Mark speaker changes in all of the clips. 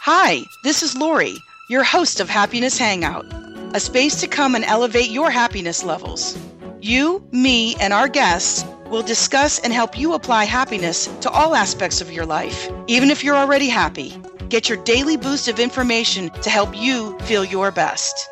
Speaker 1: Hi, this is Lori, your host of Happiness Hangout, a space to come and elevate your happiness levels. You, me, and our guests will discuss and help you apply happiness to all aspects of your life, even if you're already happy. Get your daily boost of information to help you feel your best.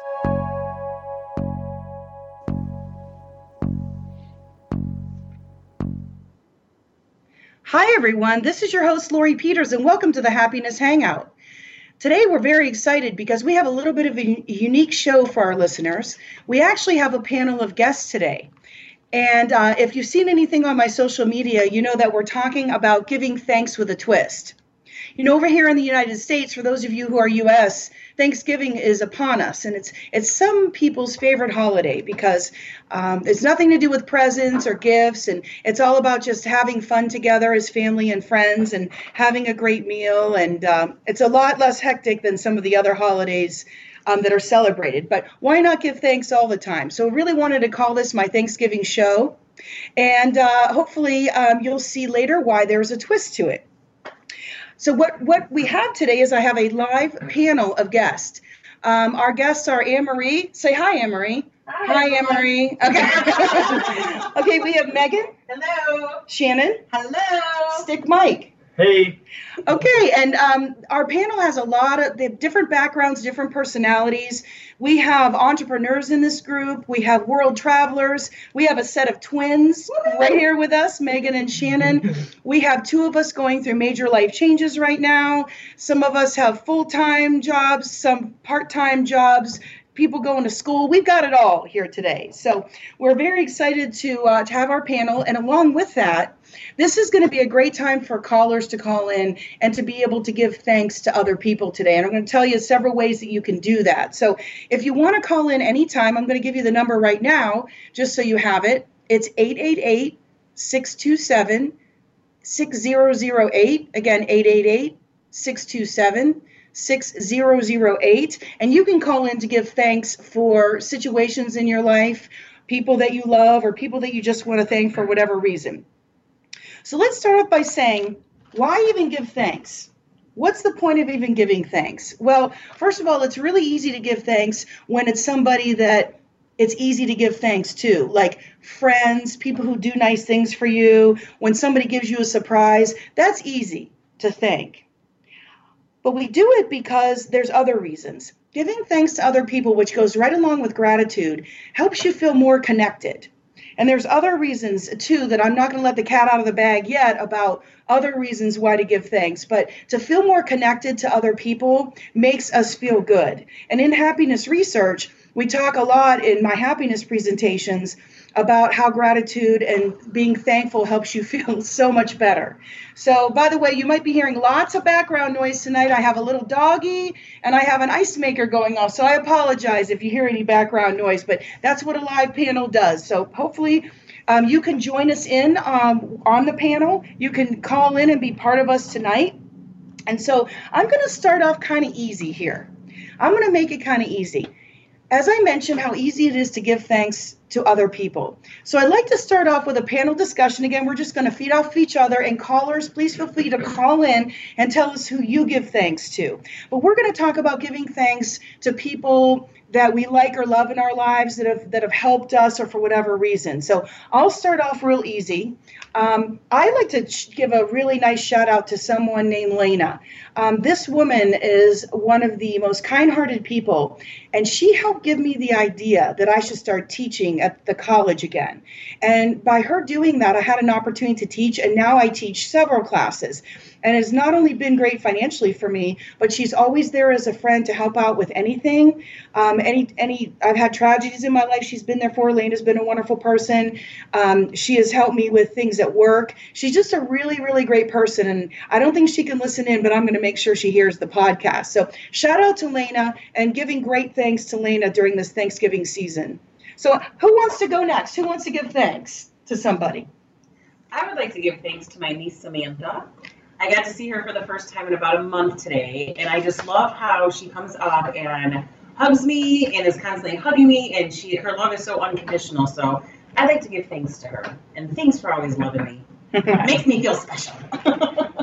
Speaker 1: Hi, everyone. This is your host, Lori Peters, and welcome to the Happiness Hangout. Today, we're very excited because we have a little bit of a unique show for our listeners. We actually have a panel of guests today. And if you've seen anything on my social media, you know that we're talking about giving thanks with a twist. You know, over here in the United States, for those of you who are U.S., Thanksgiving is upon us, and it's some people's favorite holiday because it's nothing to do with presents or gifts, and it's all about just having fun together as family and friends and having a great meal, and it's a lot less hectic than some of the other holidays that are celebrated. But why not give thanks all the time? So I really wanted to call this my Thanksgiving show, and hopefully you'll see later why there's a twist to it. So what we have today is I have a live panel of guests. Our guests are Anne-Marie. Say hi, Anne-Marie. Hi, Anne-Marie. Okay. Okay, we have Megan.
Speaker 2: Hello.
Speaker 1: Shannon.
Speaker 2: Hello.
Speaker 1: Stick Mike.
Speaker 3: Hey.
Speaker 1: Okay, and our panel has they have different backgrounds, different personalities. We have entrepreneurs in this group. We have world travelers. We have a set of twins right here with us, Megan and Shannon. We have two of us going through major life changes right now. Some of us have full-time jobs, some part-time jobs, people going to school. We've got it all here today. So we're very excited to have our panel. And along with that, this is going to be a great time for callers to call in and to be able to give thanks to other people today. And I'm going to tell you several ways that you can do that. So if you want to call in anytime, I'm going to give you the number right now, just so you have it. It's 888-627-6008. Again, 888-627-6008. And you can call in to give thanks for situations in your life, people that you love, or people that you just want to thank for whatever reason. So let's start off by saying, why even give thanks? What's the point of even giving thanks? Well, first of all, it's really easy to give thanks when it's somebody that it's easy to give thanks to, like friends, people who do nice things for you. When somebody gives you a surprise, that's easy to thank. But we do it because there's other reasons. Giving thanks to other people, which goes right along with gratitude, helps you feel more connected. And there's other reasons, too, that I'm not going to let the cat out of the bag yet about other reasons why to give thanks. But to feel more connected to other people makes us feel good. And in happiness research, we talk a lot in my happiness presentations about how gratitude and being thankful helps you feel so much better. So, by the way, you might be hearing lots of background noise tonight. I have a little doggy and I have an ice maker going off. So I apologize if you hear any background noise, but that's what a live panel does. So hopefully you can join us in on the panel. You can call in and be part of us tonight. And so I'm going to start off kind of easy here. I'm going to make it kind of easy. As I mentioned, how easy it is to give thanks to other people. So I'd like to start off with a panel discussion. Again, we're just going to feed off each other, and callers, please feel free to call in and tell us who you give thanks to. But we're going to talk about giving thanks to people that we like or love in our lives that have helped us or for whatever reason. So I'll start off real easy. I like to give a really nice shout out to someone named Lena. This woman is one of the most kind-hearted people, and she helped give me the idea that I should start teaching at the college again. And by her doing that, I had an opportunity to teach, and now I teach several classes. And it's not only been great financially for me, but she's always there as a friend to help out with anything. I've had tragedies in my life. She's been there for. Lena's been a wonderful person. She has helped me with things at work. She's just a really, really great person. And I don't think she can listen in, but I'm going to make sure she hears the podcast. So shout out to Lena and giving great thanks to Lena during this Thanksgiving season. So who wants to go next? Who wants to give thanks to somebody?
Speaker 2: I would like to give thanks to my niece, Samantha. I got to see her for the first time in about a month today, and I just love how she comes up and hugs me and is constantly hugging me, and her love is so unconditional. So I'd like to give thanks to her, and thanks for always loving me. It makes me feel special.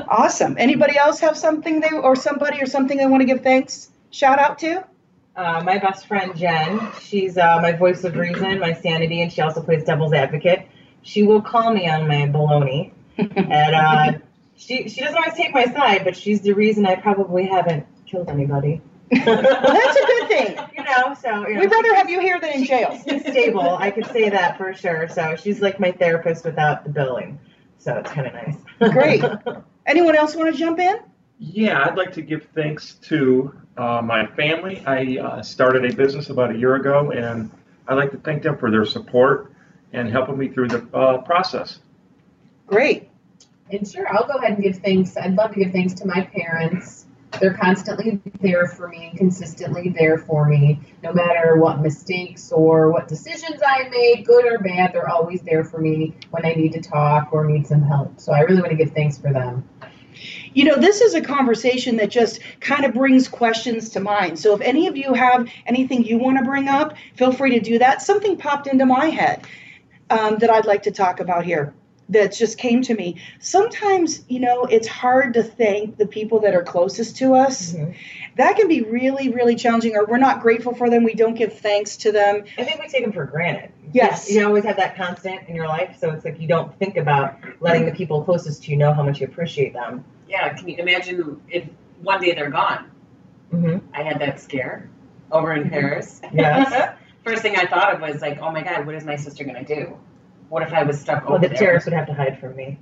Speaker 1: Awesome. Anybody else have something or something they want to give thanks, shout out to?
Speaker 3: My best friend Jen, she's my voice of reason, my sanity, and she also plays devil's advocate. She will call me on my baloney, and she doesn't always take my side, but she's the reason I probably haven't killed anybody.
Speaker 1: Well, that's a good thing.
Speaker 3: We'd
Speaker 1: rather have you here than in jail.
Speaker 3: She's stable. I could say that for sure. So she's like my therapist without the billing. So it's kind of nice.
Speaker 1: Great. Anyone else want to jump in?
Speaker 4: Yeah, I'd like to give thanks to my family. I started a business about a year ago, and I'd like to thank them for their support and helping me through the process.
Speaker 1: Great.
Speaker 5: And sure, I'll go ahead and give thanks. I'd love to give thanks to my parents. They're constantly there for me, consistently there for me. No matter what mistakes or what decisions I made, good or bad, they're always there for me when I need to talk or need some help. So I really want to give thanks for them.
Speaker 1: You know, this is a conversation that just kind of brings questions to mind. So if any of you have anything you want to bring up, feel free to do that. Something popped into my head that I'd like to talk about here that just came to me. Sometimes, you know, it's hard to thank the people that are closest to us. Mm-hmm. That can be really, really challenging, or we're not grateful for them. We don't give thanks to them.
Speaker 3: I think we take them for granted.
Speaker 1: Yes.
Speaker 3: You always have that constant in your life, so it's like you don't think about letting the people closest to you know how much you appreciate them.
Speaker 2: Yeah, can you imagine if one day they're gone?
Speaker 3: Mm-hmm.
Speaker 2: I had that scare over in Paris.
Speaker 3: Yes.
Speaker 2: First thing I thought of was like, oh my God, what is my sister going to do? What if I was stuck over there?
Speaker 3: The terrorists would have to hide from me.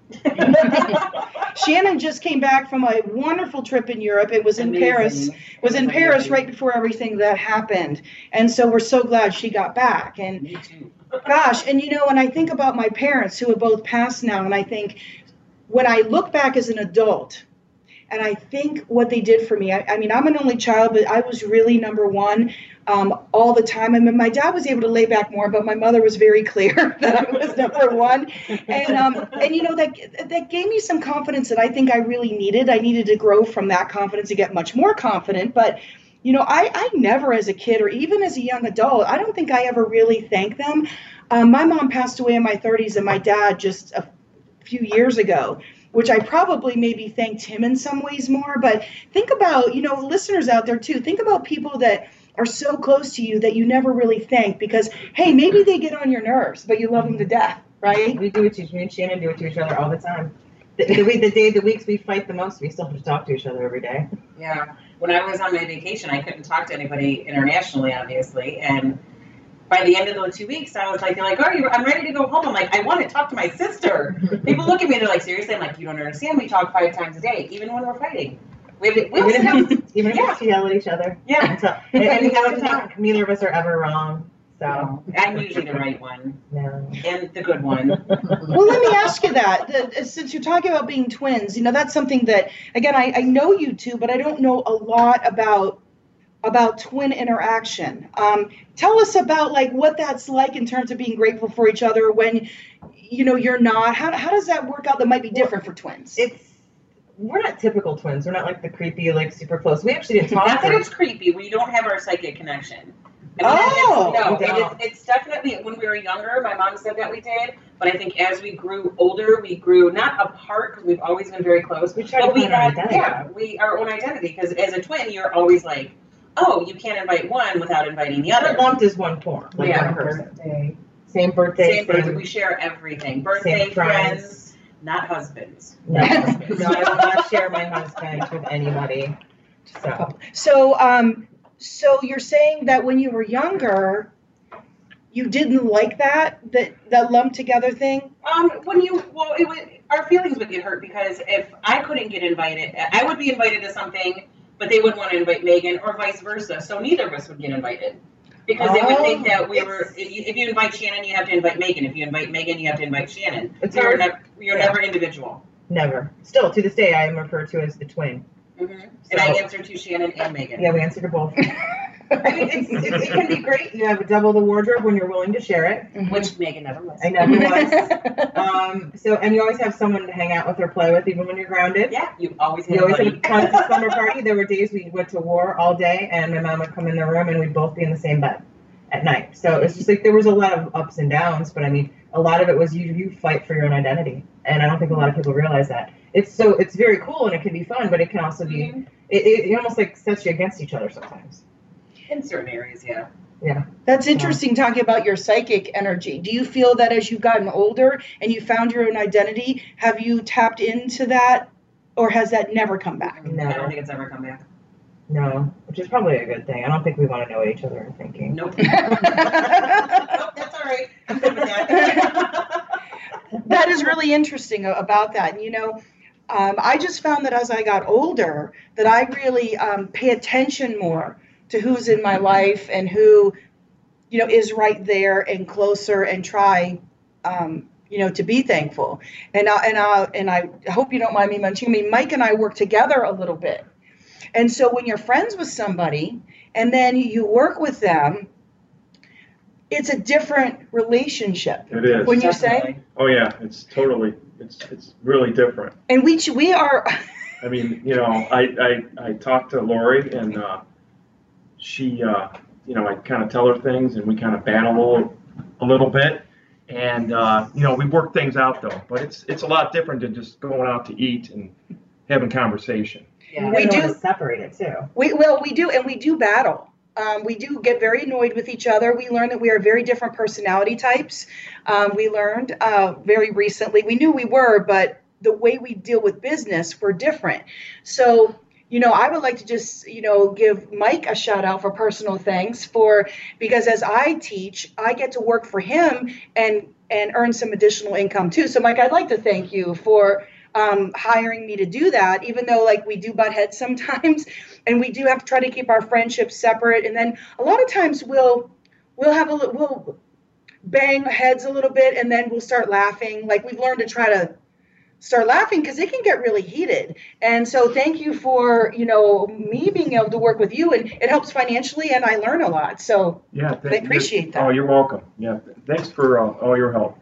Speaker 1: Shannon just came back from a wonderful trip in Europe. It was in Paris. It was in Paris right before everything that happened. And so we're so glad she got back. And
Speaker 2: me too.
Speaker 1: Gosh, and you know, when I think about my parents who have both passed now, and I think when I look back as an adult, and I think what they did for me, I mean, I'm an only child, but I was really number one all the time. I mean, my dad was able to lay back more, but my mother was very clear that I was number one. And you know, that gave me some confidence that I think I really needed. I needed to grow from that confidence to get much more confident. But, you know, I never as a kid or even as a young adult, I don't think I ever really thanked them. My mom passed away in my 30s and my dad just a few years ago, which I probably maybe thanked him in some ways more. But think about, you know, listeners out there too, think about people that are so close to you that you never really thank because, hey, maybe they get on your nerves, but you love them to death, right?
Speaker 3: We do it to me and Shannon do it to each other all the time. The weeks we fight the most, we still have to talk to each other every day.
Speaker 2: Yeah. When I was on my vacation, I couldn't talk to anybody internationally, obviously. And by the end of those 2 weeks, I was like, they're like, oh, I'm ready to go home. I'm like, I want to talk to my sister. People look at me, they're like, seriously? I'm like, you don't understand. We talk 5 times a day, even when we're fighting. Even if we
Speaker 3: yell at each other.
Speaker 2: Yeah.
Speaker 3: And neither of us are ever wrong. So
Speaker 2: I'm usually the right one.
Speaker 3: No.
Speaker 2: And the good one.
Speaker 1: Well, let me ask you that. Since you're talking about being twins, you know, that's something that, again, I know you two, but I don't know a lot about twin interaction. Tell us about like what that's like in terms of being grateful for each other when, you know, you're not. How does that work out that might be different for twins?
Speaker 3: We're not typical twins. We're not like the creepy, like super close. We actually didn't talk.
Speaker 2: Not that it's creepy. We don't have our psychic connection. It's definitely, when we were younger, my mom said that we did, but I think as we grew older, we grew not apart because we've always been very close.
Speaker 3: We tried to find our identity.
Speaker 2: our own identity, because as a twin, you're always like, oh, you can't invite one without inviting the other.
Speaker 3: We're lumped as one form, like one person. Same birthday.
Speaker 2: We share everything. Birthday, friends. Not husbands.
Speaker 3: No, husbands. No, I will not share my husband with anybody.
Speaker 1: So you're saying that when you were younger, you didn't like that lumped together thing?
Speaker 2: Our feelings would get hurt because if I couldn't get invited, I would be invited to something, but they wouldn't want to invite Megan, or vice versa. So neither of us would get invited. Because they would think that if you invite Shannon, you have to invite Megan. If you invite Megan, you have to invite Shannon. You're never individual.
Speaker 3: Never. Still, to this day, I am referred to as the twin.
Speaker 2: Mm-hmm. And I answer to Shannon and Megan.
Speaker 3: Yeah, we answer to both. I mean, it can be great. You have double the wardrobe when you're willing to share it.
Speaker 2: Mm-hmm. Which Megan never was.
Speaker 3: I never was. And you always have someone to hang out with or play with, even when you're grounded.
Speaker 2: Yeah, you always have
Speaker 3: a summer party. There were days we went to war all day, and my mom would come in the room, and we'd both be in the same bed at night. So it's just like there was a lot of ups and downs, but I mean, a lot of it was you fight for your own identity. And I don't think a lot of people realize that. It's very cool and it can be fun, but it can also be, it almost like sets you against each other sometimes.
Speaker 2: In certain areas, yeah.
Speaker 3: Yeah.
Speaker 1: That's interesting talking about your psychic energy. Do you feel that as you've gotten older and you found your own identity, have you tapped into that or has that never come back?
Speaker 3: No.
Speaker 2: I don't think it's ever come back.
Speaker 3: No, which is probably a good thing. I don't think we want to know what each other are thinking.
Speaker 2: Nope. Nope, that's all right. I'm good with that.
Speaker 1: That is really interesting about that. And, you know, I just found that as I got older, that I really pay attention more to who's in my life and who, you know, is right there and closer and try, you know, to be thankful. And I hope you don't mind me mentioning, I mean, Mike and I work together a little bit. And so when you're friends with somebody and then you work with them, it's a different relationship.
Speaker 4: It is.
Speaker 1: When you say,
Speaker 4: Oh yeah, it's really different.
Speaker 1: and we are,
Speaker 4: I mean, you know, I talked to Lori and she, you know, I kind of tell her things and we kind of battle a little bit. And, you know, we work things out though, but it's a lot different than just going out to eat and having conversation.
Speaker 2: Yeah.
Speaker 1: We do
Speaker 3: separate it too.
Speaker 1: we do, and we do battle. We do get very annoyed with each other. We learn that we are very different personality types. We learned very recently, we knew we were, but the way we deal with business, we're different. So, you know, I would like to just, you know, give Mike a shout out for personal thanks because as I teach, I get to work for him and earn some additional income too. So Mike, I'd like to thank you for hiring me to do that, even though like we do butt heads sometimes and we do have to try to keep our friendships separate. And then a lot of times we'll bang heads a little bit and then we'll start laughing. Like we've learned to try to start laughing because it can get really heated. And so thank you for, you know, me being able to work with you, and it helps financially and I learn a lot. So
Speaker 4: Yeah,
Speaker 1: I appreciate that.
Speaker 4: Oh, you're welcome. Yeah, thanks for all your help.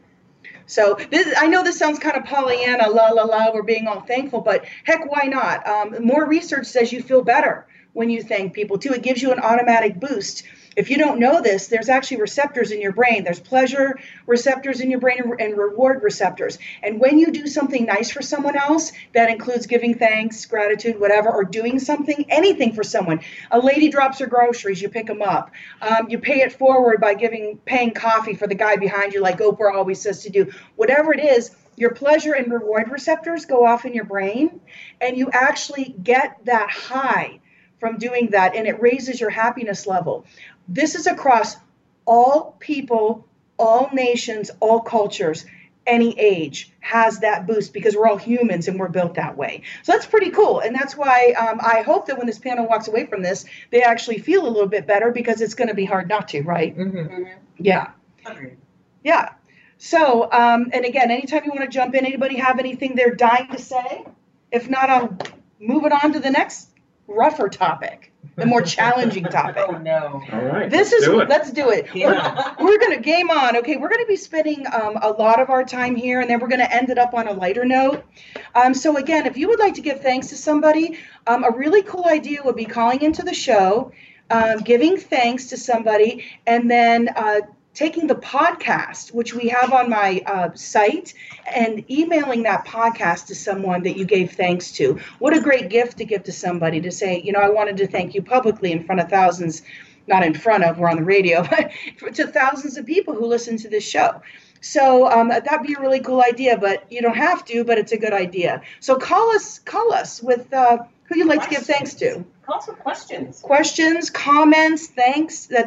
Speaker 1: So I know this sounds kind of Pollyanna, la la la, we're being all thankful, but heck, why not? More research says you feel better when you thank people too. It gives you an automatic boost. If you don't know this, there's actually receptors in your brain. There's pleasure receptors in your brain and reward receptors. And when you do something nice for someone else, that includes giving thanks, gratitude, whatever, or doing something, anything for someone. A lady drops her groceries, you pick them up. You pay it forward by paying coffee for the guy behind you, like Oprah always says to do. Whatever it is, your pleasure and reward receptors go off in your brain, and you actually get that high from doing that, and it raises your happiness level. This is across all people, all nations, all cultures, any age has that boost because we're all humans and we're built that way. So that's pretty cool. And that's why I hope that when this panel walks away from this, they actually feel a little bit better because it's going to be hard not to, right?
Speaker 3: Mm-hmm.
Speaker 1: Yeah.
Speaker 2: Agreed.
Speaker 1: Yeah. So, and again, anytime you want to jump in, anybody have anything they're dying to say? If not, I'll move it on to the next rougher topic, the more challenging topic.
Speaker 2: Oh no.
Speaker 4: All right.
Speaker 1: Let's do it.
Speaker 2: Yeah.
Speaker 1: We're going to game on. Okay, we're going to be spending a lot of our time here, and then we're going to end it up on a lighter note. So again, if you would like to give thanks to somebody, a really cool idea would be calling into the show, giving thanks to somebody, and then taking the podcast, which we have on my site, and emailing that podcast to someone that you gave thanks to. What a great gift to give to somebody, to say, you know, I wanted to thank you publicly in front of thousands, not in front of, we're on the radio, but to thousands of people who listen to this show. So that'd be a really cool idea, but you don't have to, but it's a good idea. So call us with who you'd like to give thanks to.
Speaker 2: Call us with questions.
Speaker 1: Questions, comments, thanks. That's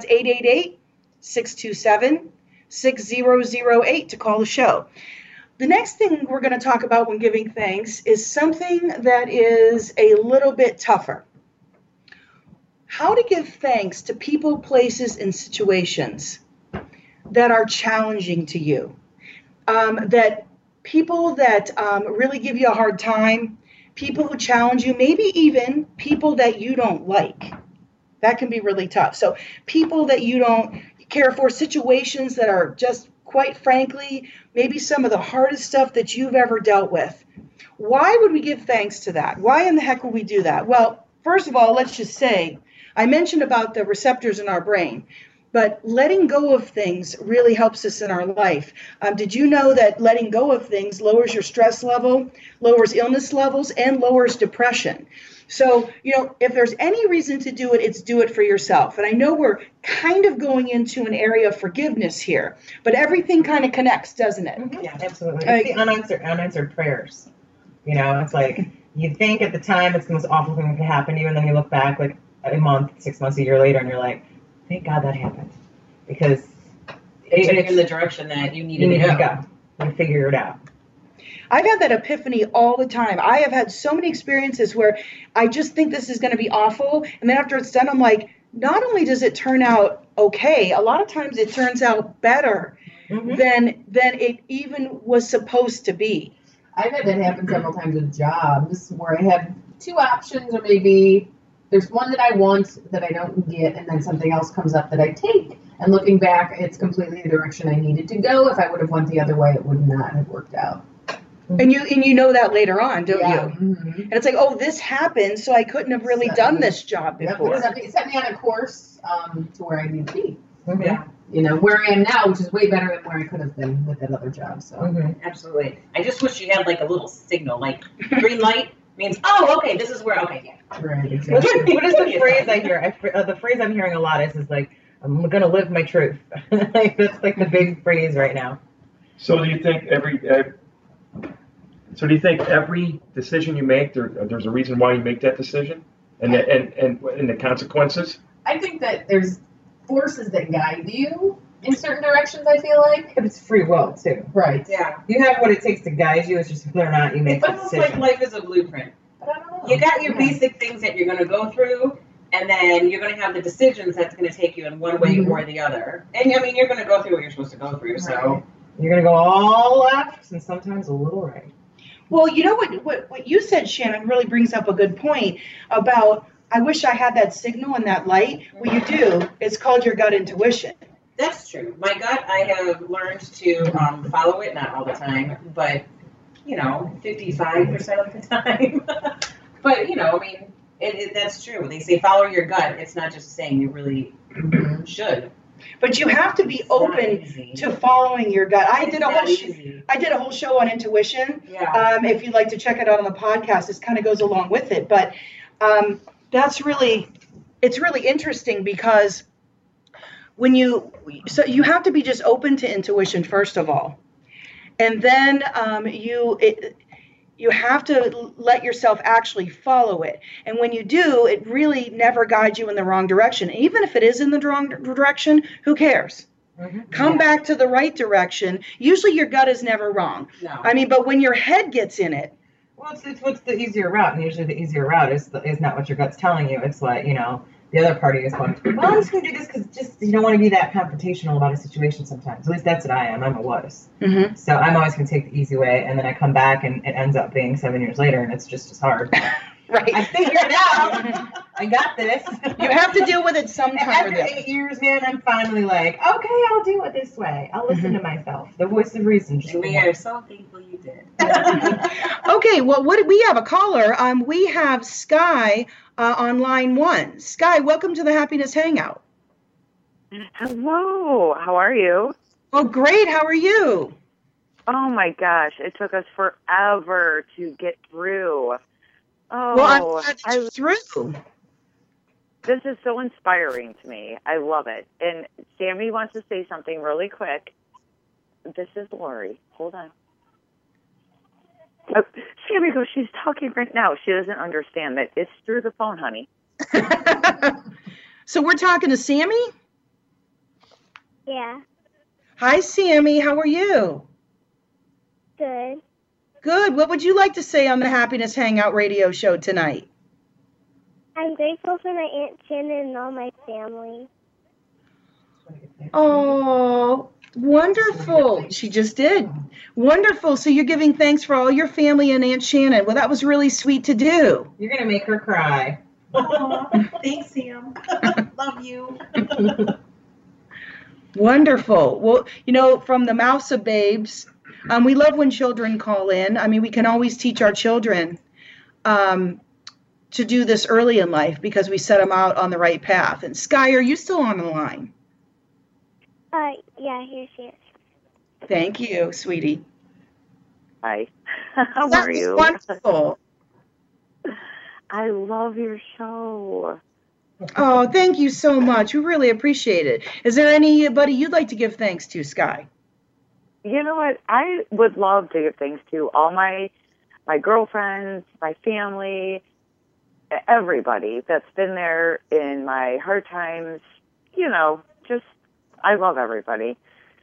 Speaker 1: 888-627-6008 to call the show. The next thing we're going to talk about when giving thanks is something that is a little bit tougher. How to give thanks to people, places, and situations that are challenging to you. That people that really give you a hard time, people who challenge you, maybe even people that you don't like. That can be really tough. So people that you don't care for, situations that are just, quite frankly, maybe some of the hardest stuff that you've ever dealt with. Why would we give thanks to that? Why in the heck would we do that? Well, first of all, let's just say, I mentioned about the receptors in our brain. But letting go of things really helps us in our life. Did you know that letting go of things lowers your stress level, lowers illness levels, and lowers depression? So, if there's any reason to do it, it's do it for yourself. And I know we're kind of going into an area of forgiveness here, but everything kind of connects, doesn't it?
Speaker 3: Mm-hmm. Yeah, absolutely. It's the unanswered prayers. It's like you think at the time it's the most awful thing that could happen to you, and then you look back like a month, 6 months, a year later, and you're like, thank God that happened. Because
Speaker 2: it took you in the direction that you needed to go.
Speaker 3: You figure it out.
Speaker 1: I've had that epiphany all the time. I have had so many experiences where I just think this is going to be awful. And then after it's done, I'm like, not only does it turn out okay, a lot of times it turns out better than it even was supposed to be.
Speaker 5: I've had that happen several times with jobs where I have two options, or maybe there's one that I want that I don't get, and then something else comes up that I take. And looking back, it's completely the direction I needed to go. If I would have went the other way, it would not have worked out.
Speaker 1: And you know that later on, don't you?
Speaker 5: Mm-hmm.
Speaker 1: And it's like, oh, this happened, so I couldn't have really done this job before.
Speaker 5: It set me on a course to where I need to be.
Speaker 3: Yeah.
Speaker 5: Where I am now, which is way better than where I could have been with that other job. So
Speaker 2: Absolutely. I just wish you had like a little signal, like green light means, oh, okay, this is where, okay, yeah.
Speaker 5: Right, exactly.
Speaker 3: What is the phrase I hear? The phrase I'm hearing a lot is like, I'm going to live my truth. Like, that's like the big phrase right now.
Speaker 4: So do you think every decision you make, there's a reason why you make that decision, and the consequences?
Speaker 5: I think that there's forces that guide you in certain directions, I feel like.
Speaker 3: But it's free will, too.
Speaker 5: Right.
Speaker 2: Yeah.
Speaker 3: You have what it takes to guide you. It's just whether or not you make
Speaker 2: It's
Speaker 3: the
Speaker 2: almost
Speaker 3: decision.
Speaker 2: like life is a blueprint.
Speaker 5: But I don't know.
Speaker 2: You got your basic things that you're going to go through, and then you're going to have the decisions that's going to take you in one way or the other. And I mean, you're going to go through what you're supposed to go through. So
Speaker 3: You're going to go all left and sometimes a little right.
Speaker 1: Well, you know what you said, Shannon, really brings up a good point about, I wish I had that signal and that light. Well, you do. It's called your gut intuition.
Speaker 2: that's true. My gut, I have learned to follow it, not all the time, but 55% of the time. But I mean, that's true. They say follow your gut. It's not just saying you really should.
Speaker 1: But you have to be open to following your gut. I did a whole show on intuition.
Speaker 2: Yeah.
Speaker 1: If you'd like to check it out on the podcast, this kind of goes along with it. But it's really interesting because you have to be just open to intuition first of all, and then you have to let yourself actually follow it. And when you do, it really never guides you in the wrong direction. Even if it is in the wrong direction, who cares? Come back to the right direction. Usually your gut is never wrong.
Speaker 2: No.
Speaker 1: I mean, but when your head gets in it.
Speaker 3: Well, it's what's the easier route, and usually the easier route is not what your gut's telling you. It's like, the other party is going, well, I'm just going to do this because you don't want to be that confrontational about a situation sometimes. At least that's what I am. I'm a wuss.
Speaker 1: Mm-hmm.
Speaker 3: So I'm always going to take the easy way, and then I come back, and it ends up being 7 years later, and it's just as hard.
Speaker 1: Right.
Speaker 3: I figured it out. I got this.
Speaker 1: You have to deal with it sometime.
Speaker 3: After 8 years, man, I'm finally like, okay, I'll do it this way. I'll listen to myself. The voice of reason.
Speaker 2: And we are so thankful you did.
Speaker 1: Okay, well, we have a caller? We have Sky on line 1. Sky, welcome to the Happiness Hangout.
Speaker 6: Hello, how are you?
Speaker 1: Oh, great. How are you?
Speaker 6: Oh my gosh, it took us forever to get through. Oh,
Speaker 1: Well, I'm glad that you're through.
Speaker 6: This is so inspiring to me. I love it. And Sammy wants to say something really quick. This is Lori. Hold on. Oh, Sammy goes, she's talking right now. She doesn't understand that it's through the phone, honey.
Speaker 1: So we're talking to Sammy?
Speaker 7: Yeah,
Speaker 1: Hi, Sammy. How are you?
Speaker 7: good.
Speaker 1: Good. What would you like to say on the Happiness Hangout radio show tonight?
Speaker 7: I'm grateful for my Aunt Shannon and all my family.
Speaker 1: Oh, wonderful. She just did. Wonderful. So you're giving thanks for all your family and Aunt Shannon. Well, that was really sweet to do.
Speaker 3: You're going to make her cry.
Speaker 2: Thanks, Sam. Love you.
Speaker 1: Wonderful. Well, from the mouths of babes, we love when children call in. I mean, we can always teach our children to do this early in life because we set them out on the right path. And Sky, are you still on the line?
Speaker 7: Yeah, here she is.
Speaker 1: Thank you, sweetie.
Speaker 6: Hi. How
Speaker 1: That
Speaker 6: are
Speaker 1: was
Speaker 6: you?
Speaker 1: wonderful.
Speaker 6: I love your show.
Speaker 1: Oh, thank you so much. We really appreciate it. Is there anybody you'd like to give thanks to, Sky?
Speaker 6: You know what? I would love to give thanks to all my girlfriends, my family, everybody that's been there in my hard times. You know, just I love everybody.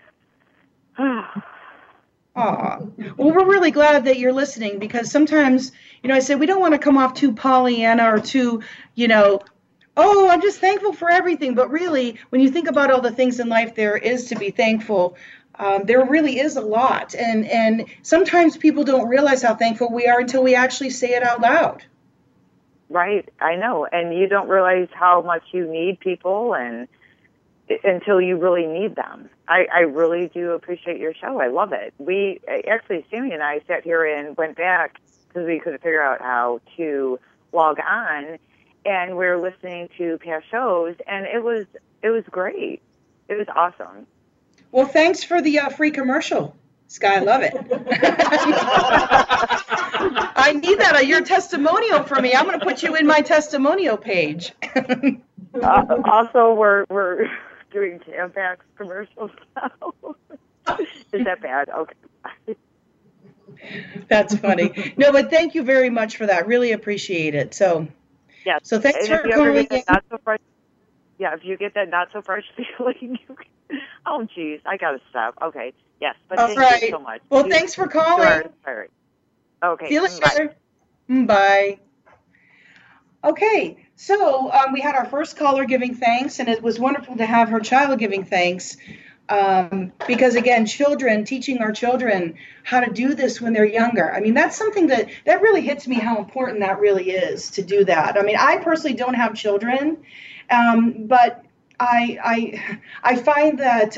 Speaker 1: Aw. Well, we're really glad that you're listening because sometimes, I said we don't want to come off too Pollyanna or too, oh, I'm just thankful for everything. But really, when you think about all the things in life there is to be thankful, there really is a lot. And sometimes people don't realize how thankful we are until we actually say it out loud.
Speaker 6: Right, I know. And you don't realize how much you need people and until you really need them. I really do appreciate your show. I love it. Actually, Sammy and I sat here and went back because we couldn't figure out how to log on, and we were listening to past shows, and it was great. It was awesome.
Speaker 1: Well, thanks for the free commercial, Sky. I love it. I need that on your testimonial for me. I'm going to put you in my testimonial page.
Speaker 6: Also, we're doing Tampax commercials now. Is that bad? Okay.
Speaker 1: That's funny. No, but thank you very much for that. Really appreciate it. So,
Speaker 6: yeah.
Speaker 1: So thanks
Speaker 6: and
Speaker 1: for calling in.
Speaker 6: If you get that not so fresh feeling, oh geez, I gotta stop. Okay, yes, but
Speaker 1: All
Speaker 6: thank
Speaker 1: right.
Speaker 6: you so much.
Speaker 1: Well, thanks for calling.
Speaker 6: Okay.
Speaker 1: See you later. Bye. Okay, so we had our first caller giving thanks, and it was wonderful to have her child giving thanks. Because again, teaching our children how to do this when they're younger. I mean, that's something that really hits me how important that really is to do that. I mean, I personally don't have children, but I find that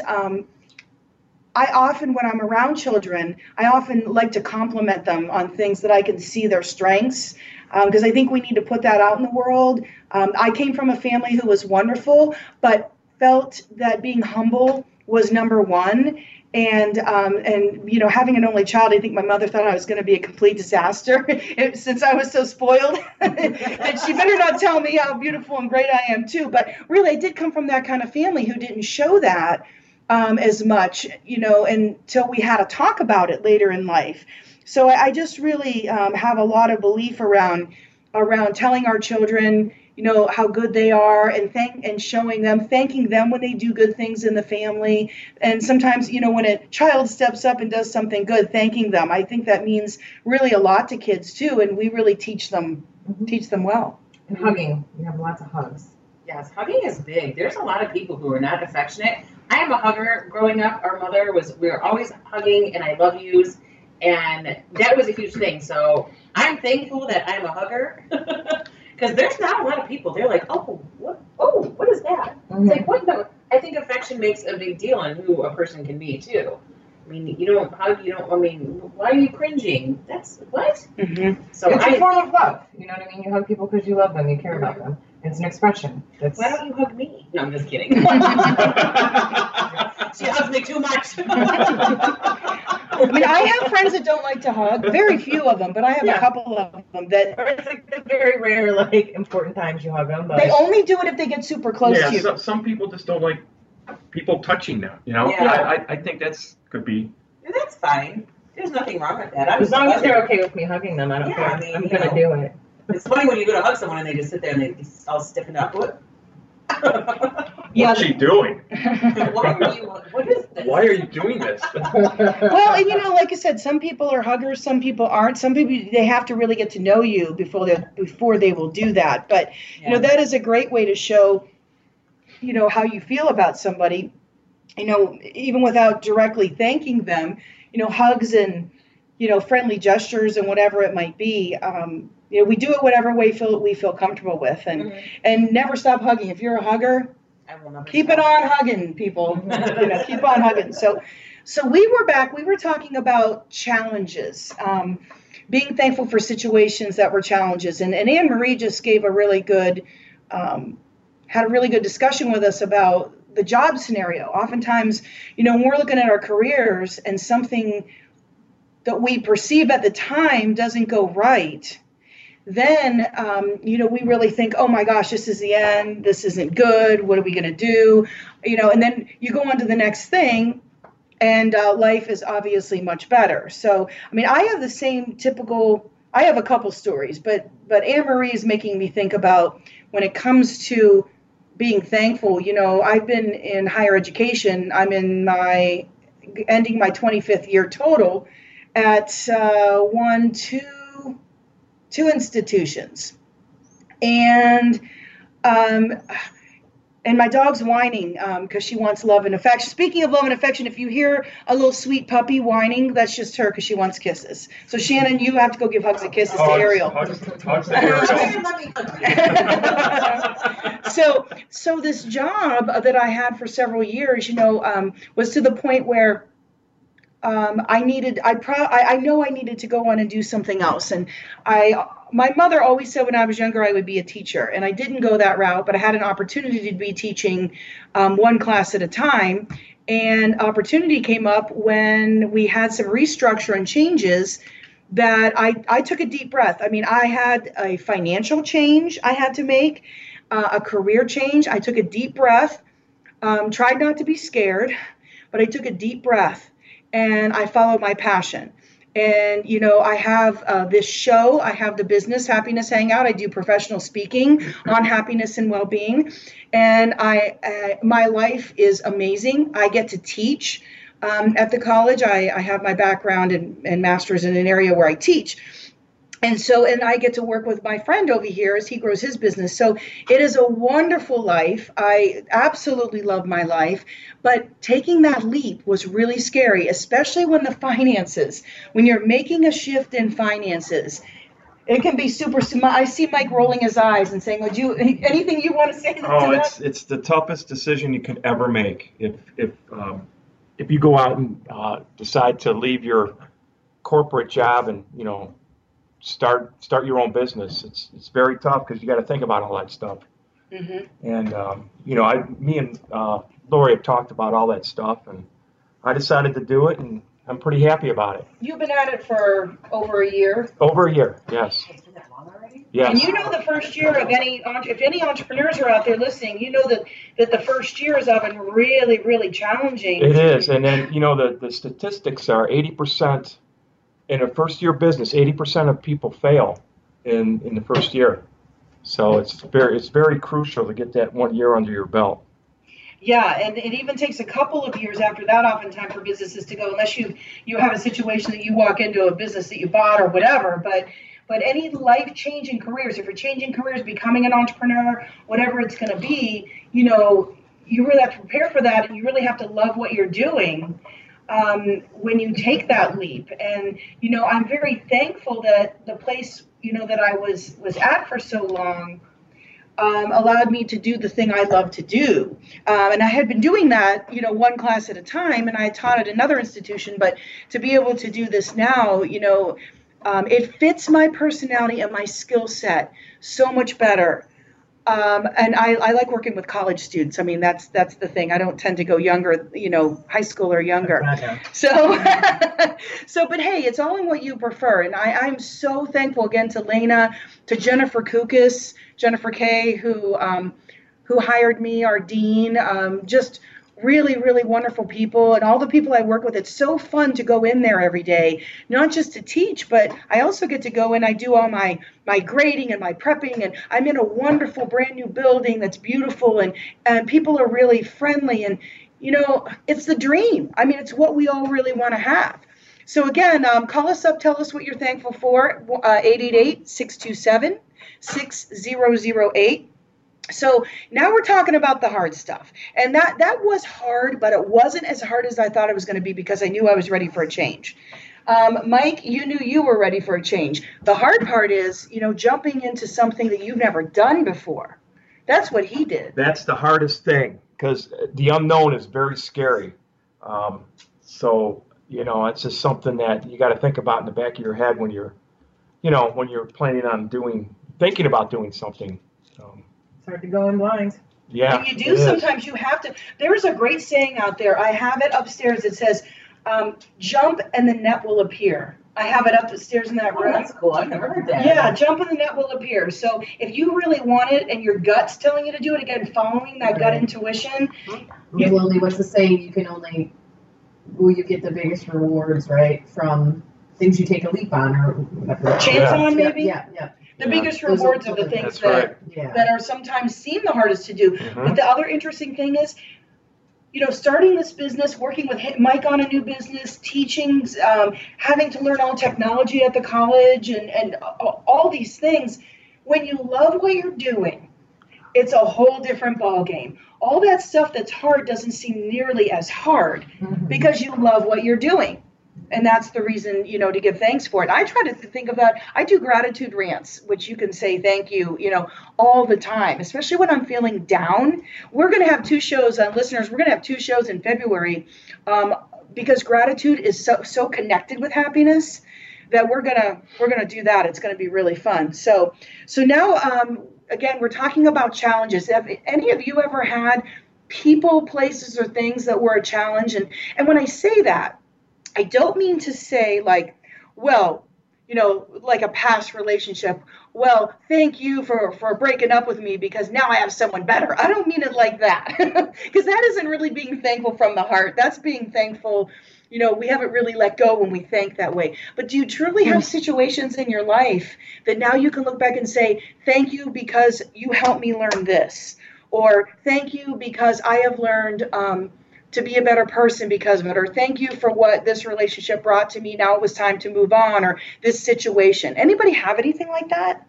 Speaker 1: I often, when I'm around children, I often like to compliment them on things that I can see their strengths, because I think we need to put that out in the world. I came from a family who was wonderful, but felt that being humble was number one. And having an only child, I think my mother thought I was going to be a complete disaster since I was so spoiled. And she better not tell me how beautiful and great I am too. But really, I did come from that kind of family who didn't show that as much, until we had to talk about it later in life. So I just really have a lot of belief around telling our children, how good they are, and thanking them when they do good things in the family. And sometimes, when a child steps up and does something good, thanking them. I think that means really a lot to kids too, and we really teach them well.
Speaker 3: And hugging. You have lots of hugs.
Speaker 2: Yes, hugging is big. There's a lot of people who are not affectionate. I am a hugger. Growing up, our mother we were always hugging and I love yous, and that was a huge thing. So I'm thankful that I'm a hugger. Because there's not a lot of people. They're like, oh, what is that?
Speaker 3: Mm-hmm.
Speaker 2: It's like, what? No, I think affection makes a big deal on who a person can be, too. I mean, you don't hug, why are you cringing? That's, what?
Speaker 1: Mm-hmm.
Speaker 2: So
Speaker 3: it's a form of love. You know what I mean? You hug people because you love them, you care about them. It's an expression.
Speaker 2: Why don't you hug me? No, I'm just kidding. She hugs me too much.
Speaker 1: I mean, I have friends that don't like to hug. Very few of them, but I have a couple of them that.
Speaker 3: It's like very rare, important times you hug them. But
Speaker 1: they only do it if they get super close to you.
Speaker 4: Yeah, some people just don't like people touching them.
Speaker 2: Yeah.
Speaker 4: I think could be.
Speaker 2: Yeah, that's fine. There's nothing wrong with that.
Speaker 3: As long as they're okay with me hugging them, I don't care. I'm gonna do it.
Speaker 2: It's funny when you go to hug someone and they just sit there and they just all stiffen up. What?
Speaker 4: What's she doing?
Speaker 2: What is this?
Speaker 4: Why are you doing this?
Speaker 1: Well, and like I said, some people are huggers, some people aren't. Some people, they have to really get to know you before they will do that. But, that is a great way to show, how you feel about somebody, even without directly thanking them, hugs and, friendly gestures and whatever it might be. We do it whatever way we feel comfortable with, and never stop hugging. If you're a hugger, keep it on hugging, people. Keep on hugging. So we were back. We were talking about challenges, being thankful for situations that were challenges, and Anne Marie just gave a really good, had a really good discussion with us about the job scenario. Oftentimes, when we're looking at our careers and something that we perceive at the time doesn't go right, then, we really think, oh my gosh, this is the end. This isn't good. What are we going to do? And then you go on to the next thing, and life is obviously much better. So, I have the same typical, I have a couple stories, but Anne-Marie is making me think about when it comes to being thankful. I've been in higher education. I'm ending my 25th year total at two institutions, and my dog's whining because she wants love and affection. Speaking of love and affection, if you hear a little sweet puppy whining, that's just her because she wants kisses. So Shannon, you have to go give hugs and kisses to Ariel.
Speaker 4: Hugs to Ariel.
Speaker 1: So this job that I had for several years, was to the point where I know I needed to go on and do something else. And my mother always said when I was younger I would be a teacher, and I didn't go that route, but I had an opportunity to be teaching one class at a time. And opportunity came up when we had some restructure and changes that I took a deep breath. I had a financial change I had to make, a career change. I took a deep breath, tried not to be scared, but I took a deep breath. And I followed my passion. And, I have this show. I have the Business Happiness Hangout. I do professional speaking on happiness and well-being. And my life is amazing. I get to teach at the college. I have my background and master's in an area where I teach. And I get to work with my friend over here as he grows his business. So it is a wonderful life. I absolutely love my life. But taking that leap was really scary, especially when when you're making a shift in finances, it can be super. I see Mike rolling his eyes and saying, anything you want to say to that?
Speaker 4: It's the toughest decision you can ever make. If you go out and decide to leave your corporate job and, start your own business, it's very tough because you got to think about all that stuff. Mm-hmm. And me and Lori have talked about all that stuff, and I decided to do it, and I'm pretty happy about it.
Speaker 1: You've been at it for over a year.
Speaker 4: Over a year, yes.
Speaker 2: It's been that long already?
Speaker 4: Yes.
Speaker 1: And the first year of if any entrepreneurs are out there listening, that the first year is often really, really challenging.
Speaker 4: It is, and then the statistics are 80%. In a first-year business, 80% of people fail in the first year. So it's very crucial to get that 1 year under your belt.
Speaker 1: Yeah, and it even takes a couple of years after that, oftentimes, for businesses to go, unless you have a situation that you walk into a business that you bought or whatever. But any life-changing careers, if you're changing careers, becoming an entrepreneur, whatever it's going to be, you really have to prepare for that, and you really have to love what you're doing. When you take that leap. And, I'm very thankful that the place, that I was at for so long allowed me to do the thing I love to do. And I had been doing that, one class at a time, and I taught at another institution, but to be able to do this now, it fits my personality and my skill set so much better. And I like working with college students. That's the thing. I don't tend to go younger, high school or younger. So, but hey, it's all in what you prefer. And I'm so thankful again to Lena, to Jennifer Koukas, Jennifer Kay, who hired me, our dean, just really, really wonderful people, and all the people I work with. It's so fun to go in there every day, not just to teach, but I also get to go in. I do all my grading and my prepping, and I'm in a wonderful brand new building that's beautiful, and people are really friendly, and it's the dream. It's what we all really want to have. So again, call us up, tell us what you're thankful for, 888-627-6008. So now we're talking about the hard stuff. And that was hard, but it wasn't as hard as I thought it was going to be because I knew I was ready for a change. Mike, you knew you were ready for a change. The hard part is, jumping into something that you've never done before. That's what he did.
Speaker 4: That's the hardest thing because the unknown is very scary. So, it's just something that you got to think about in the back of your head when you're planning on thinking about doing something.
Speaker 3: It's hard to go in blind.
Speaker 4: Yeah.
Speaker 1: And you do
Speaker 4: it is.
Speaker 1: sometimes you have to. There's a great saying out there. I have it upstairs. It says, jump and the net will appear. I have it upstairs in that
Speaker 2: Oh,
Speaker 1: room.
Speaker 2: that's cool. I've never heard that.
Speaker 1: Yeah, jump and the net will appear. So if you really want it and your gut's telling you to do it, again, following that gut intuition.
Speaker 5: What's the saying? You can only, you get the biggest rewards, right, from things you take a leap on or whatever.
Speaker 1: Chance on, maybe?
Speaker 5: Yeah.
Speaker 1: The
Speaker 4: Yeah.
Speaker 1: biggest
Speaker 5: Those
Speaker 1: rewards
Speaker 5: are
Speaker 1: are the
Speaker 5: the-
Speaker 1: things
Speaker 4: That's right.
Speaker 1: that are sometimes seem the hardest to do.
Speaker 4: Mhm.
Speaker 1: But the other interesting thing is, starting this business, working with Mike on a new business, teaching, having to learn all technology at the college and all these things. When you love what you're doing, it's a whole different ballgame. All that stuff that's hard doesn't seem nearly as hard because you love what you're doing. And that's the reason, to give thanks for it. I try to think of that. I do gratitude rants, which you can say thank you, all the time, especially when I'm feeling down. We're going to have 2 shows, listeners, we're going to have 2 shows in February because gratitude is so connected with happiness that we're gonna do that. It's going to be really fun. So now, again, we're talking about challenges. Have any of you ever had people, places, or things that were a challenge? And when I say that, I don't mean to say like, well, like a past relationship. Well, thank you for breaking up with me because now I have someone better. I don't mean it like that because that isn't really being thankful from the heart. That's being thankful. We haven't really let go when we thank that way. But do you truly have situations in your life that now you can look back and say, thank you because you helped me learn this, or thank you because I have learned to be a better person because of it, or thank you for what this relationship brought to me. Now it was time to move on, or this situation. Anybody have anything like that?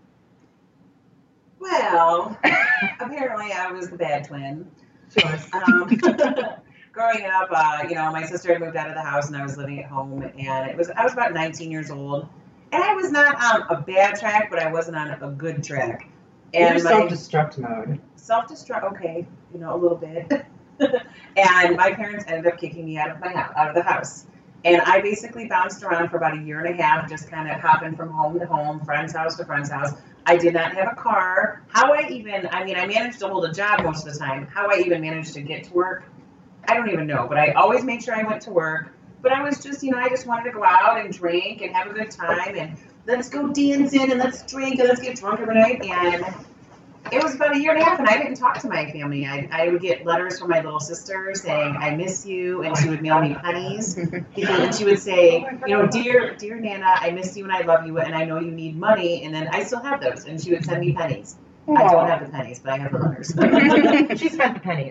Speaker 2: Well, apparently I was the bad twin. Growing up, my sister had moved out of the house and I was living at home, and I was about 19 years old, and I was not on a bad track, but I wasn't on a good track. And
Speaker 3: You're self-destruct mode.
Speaker 2: Self-destruct, okay, a little bit. And my parents ended up kicking me out of the house. And I basically bounced around for about a year and a half, just kind of hopping from home to home, friend's house to friend's house. I did not have a car. I managed to hold a job most of the time. How I even managed to get to work, I don't even know. But I always made sure I went to work. But I was just, I just wanted to go out and drink and have a good time. And let's go dancing and let's drink and let's get drunk every night. And it was about a year and a half, and I didn't talk to my family. I would get letters from my little sister saying, I miss you, and she would mail me pennies. And she would say, dear Nana, I miss you and I love you, and I know you need money, and then I still have those. And she would send me pennies. I don't have the pennies, but I have the letters.
Speaker 3: She spent the pennies.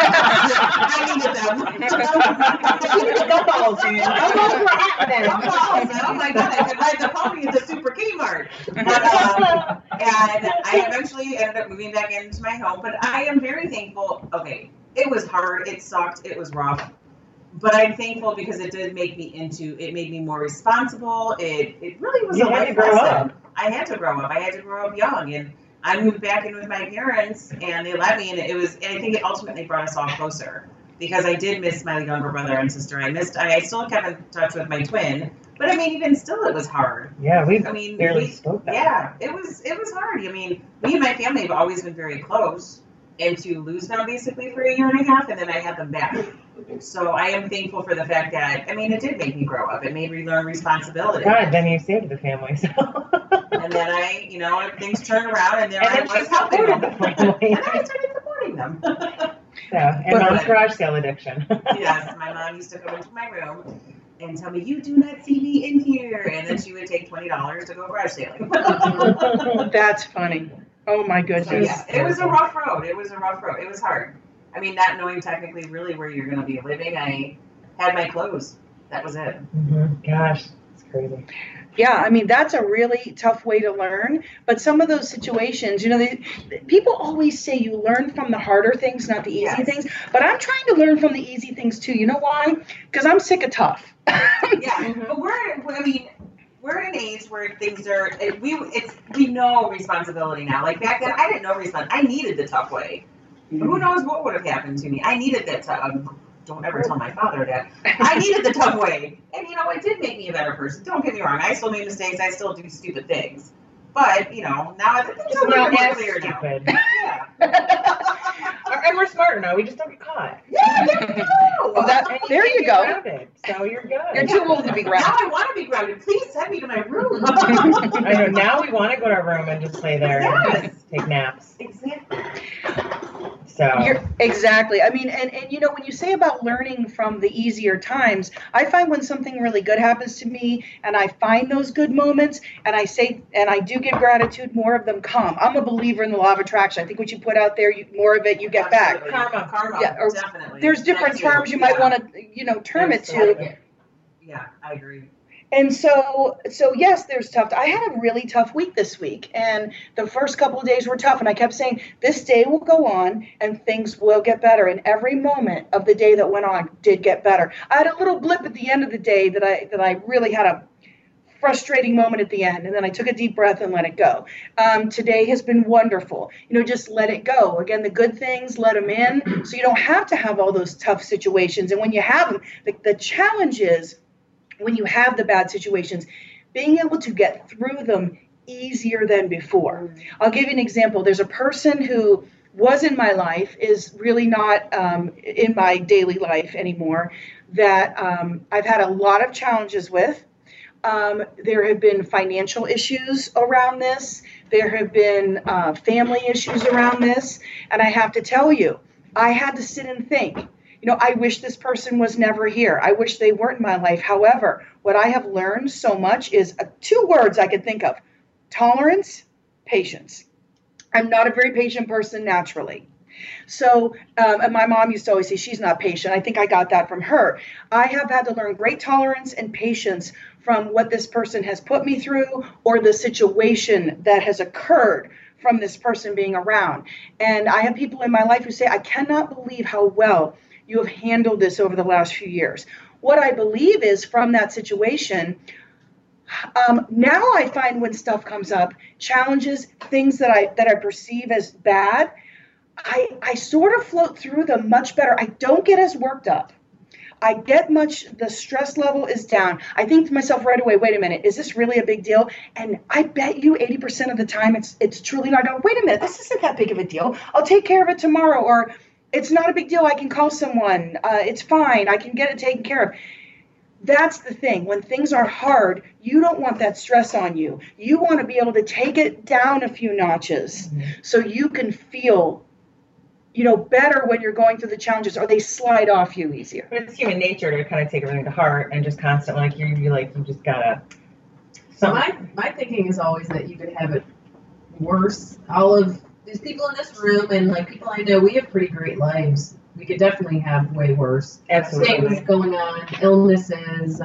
Speaker 2: I needed them.
Speaker 3: She needed gumballs, man. Gumballs were happening.
Speaker 2: Oh my God, I could ride the pony at the Super Kmart. But, and I eventually ended up moving back into my home, but I am very thankful. Okay, it was hard, it sucked, it was rough, but I'm thankful because it did make me it made me more responsible. It really was
Speaker 3: You
Speaker 2: a
Speaker 3: had to
Speaker 2: life
Speaker 3: grow
Speaker 2: lesson.
Speaker 3: up.
Speaker 2: I had to grow up. I had to grow up young, and I moved back in with my parents, and they let me, and I think it ultimately brought us all closer because I did miss my younger brother and sister. I still kept in touch with my twin, but even still, it was hard.
Speaker 3: Yeah, we barely spoke that.
Speaker 2: Yeah, it was hard. Me and my family have always been very close, and to lose them basically for a year and a half, and then I had them back. So I am thankful for the fact that, it did make me grow up. It made me learn responsibility.
Speaker 3: God, then you saved the family, so.
Speaker 2: And then things turned around, and then I was helping them. And I started supporting them.
Speaker 3: Yeah, and mom's garage sale addiction.
Speaker 2: Yes, my mom used to come into my room and tell me, you do not see me in here. And then she would take $20 to go garage sailing.
Speaker 1: That's funny. Oh my goodness.
Speaker 2: So, yeah, it was a rough road. It was hard. Not knowing technically really where you're going to be living, I had my clothes. That was it.
Speaker 3: Mm-hmm. Gosh, it's crazy.
Speaker 1: Yeah, that's a really tough way to learn. But some of those situations, people always say you learn from the harder things, not the easy things. But I'm trying to learn from the easy things too. You know why? Because I'm sick of tough.
Speaker 2: Yeah, but we're at an age where things are, we know responsibility now. Like back then, I didn't know responsibility. I needed the tough way. Who knows what would have happened to me? I needed that tough. Don't ever tell my father that. I needed the tough way. And, it did make me a better person. Don't get me wrong. I still make mistakes. I still do stupid things. But, now things are a little more clear now. Yeah.
Speaker 3: And we're smarter now. We just don't get caught.
Speaker 2: Yeah, there you go.
Speaker 1: Oh,
Speaker 3: And
Speaker 1: there
Speaker 3: can't
Speaker 1: you
Speaker 3: get
Speaker 1: go.
Speaker 3: grounded, so you're good.
Speaker 1: You're too old to be
Speaker 2: Now
Speaker 1: grounded.
Speaker 2: I want to be grounded. Please send me to my room.
Speaker 3: I know. Now we want to go to our room and just lay there and
Speaker 2: Yes.
Speaker 3: take naps.
Speaker 2: Exactly.
Speaker 3: So
Speaker 1: Exactly. I mean, and when you say about learning from the easier times, I find when something really good happens to me and I find those good moments and I say, and I do give gratitude, more of them come. I'm a believer in the law of attraction. I think what you put out there, more of it you get back.
Speaker 2: Absolutely. Karma.
Speaker 1: Yeah, or
Speaker 2: Definitely.
Speaker 1: There's different
Speaker 2: That too.
Speaker 1: terms you might
Speaker 2: Yeah.
Speaker 1: want to, term it to.
Speaker 2: Absolutely. Yeah, I agree.
Speaker 1: And so yes, there's tough. I had a really tough week this week, and the first couple of days were tough. And I kept saying, this day will go on, and things will get better. And every moment of the day that went on did get better. I had a little blip at the end of the day that I really had a frustrating moment at the end, and then I took a deep breath and let it go. Today has been wonderful. Just let it go. Again, the good things, let them in, so you don't have to have all those tough situations. And when you have them, the challenge is, when you have the bad situations, being able to get through them easier than before. I'll give you an example. There's a person who was in my life, is really not in my daily life anymore, that I've had a lot of challenges with. There have been financial issues around this. There have been family issues around this. And I have to tell you, I had to sit and think. I wish this person was never here. I wish they weren't in my life. However, what I have learned so much is 2 words I could think of: tolerance, patience. I'm not a very patient person naturally. So, and my mom used to always say she's not patient. I think I got that from her. I have had to learn great tolerance and patience from what this person has put me through, or the situation that has occurred from this person being around. And I have people in my life who say, I cannot believe how well you have handled this over the last few years. What I believe is, from that situation, now I find when stuff comes up, challenges, things that I perceive as bad, I sort of float through them much better. I don't get as worked up. The stress level is down. I think to myself right away, wait a minute, is this really a big deal? And I bet you 80% of the time it's truly not. I go, wait a minute, this isn't that big of a deal. I'll take care of it tomorrow. Or it's not a big deal. I can call someone. It's fine. I can get it taken care of. That's the thing. When things are hard, you don't want that stress on you. You want to be able to take it down a few notches, so you can feel, better when you're going through the challenges, or they slide off you easier.
Speaker 3: But it's human nature to kind of take everything to heart and just constantly, you just gotta.
Speaker 5: So my thinking is always that you could have it worse. All of these people in this room and people I know, we have pretty great lives. We could definitely have way worse.
Speaker 3: Absolutely.
Speaker 5: Things going on, illnesses,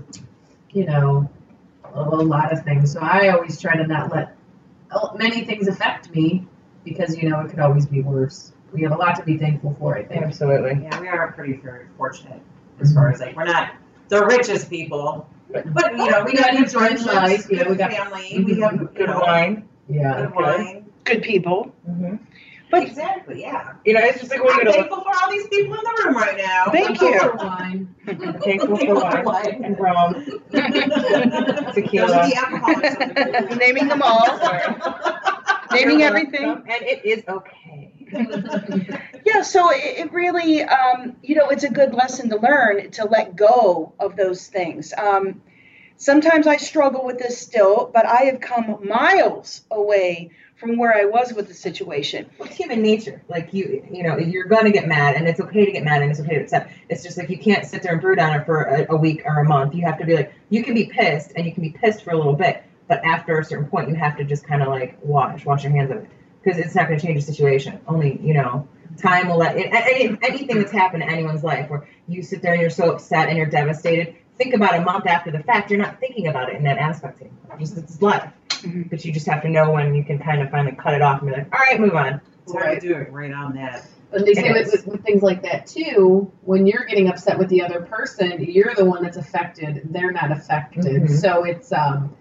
Speaker 5: a lot of things. So I always try to not let many things affect me, because it could always be worse. We have a lot to be thankful for, I think.
Speaker 3: Absolutely.
Speaker 2: Yeah, we are pretty very fortunate as far as we're not the richest people, but we got good
Speaker 5: friends,
Speaker 2: friendships,
Speaker 5: we
Speaker 2: good
Speaker 5: got
Speaker 2: family, we have
Speaker 3: Good wine.
Speaker 5: Yeah.
Speaker 2: good wine.
Speaker 1: Good people.
Speaker 3: Mm-hmm.
Speaker 1: But
Speaker 2: Exactly, yeah.
Speaker 3: It's just like when
Speaker 2: I'm
Speaker 3: you go to
Speaker 2: thankful for all these people in the room right now.
Speaker 1: Thank you.
Speaker 5: For wine.
Speaker 3: thankful for wine and rum,
Speaker 2: Those
Speaker 3: tequila.
Speaker 2: are the alcoholics of the group.
Speaker 1: naming them all, naming everything.
Speaker 3: And it is okay.
Speaker 1: Yeah, so it really, it's a good lesson to learn, to let go of those things. Sometimes I struggle with this still, but I have come miles away from where I was with the situation.
Speaker 3: It's human nature. You're going to get mad, and it's okay to get mad, and it's okay to accept. It's just you can't sit there and brood on it for a week or a month. You have to be you can be pissed, and you can be pissed for a little bit, but after a certain point, you have to just kind of wash your hands of it, because it's not going to change the situation. Only, time will let it. Anything that's happened in anyone's life where you sit there and you're so upset and you're devastated, think about a month after the fact, you're not thinking about it in that aspect anymore. It's life.
Speaker 1: Mm-hmm.
Speaker 3: But you just have to know when you can kind of finally cut it off and be all right, move on.
Speaker 2: It's hard to do it right on that.
Speaker 5: And they say with things like that too, when you're getting upset with the other person, you're the one that's affected. They're not affected.
Speaker 3: Mhm.
Speaker 5: So it's,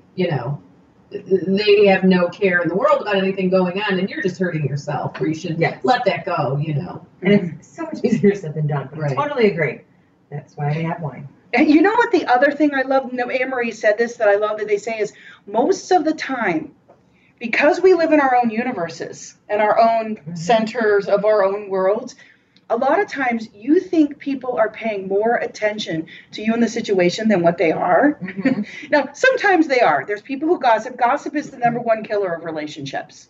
Speaker 5: they have no care in the world about anything going on, and you're just hurting yourself, where you should let that go,
Speaker 3: And it's so much easier said than done.
Speaker 5: Right.
Speaker 3: I totally agree. That's why they have wine.
Speaker 1: And you know what the other thing I love, Anne-Marie said this, that I love that they say is, most of the time, because we live in our own universes and our own centers of our own world, a lot of times you think people are paying more attention to you in the situation than what they are.
Speaker 3: Mhm.
Speaker 1: Now, sometimes they are. There's people who gossip. Gossip is the number one killer of relationships.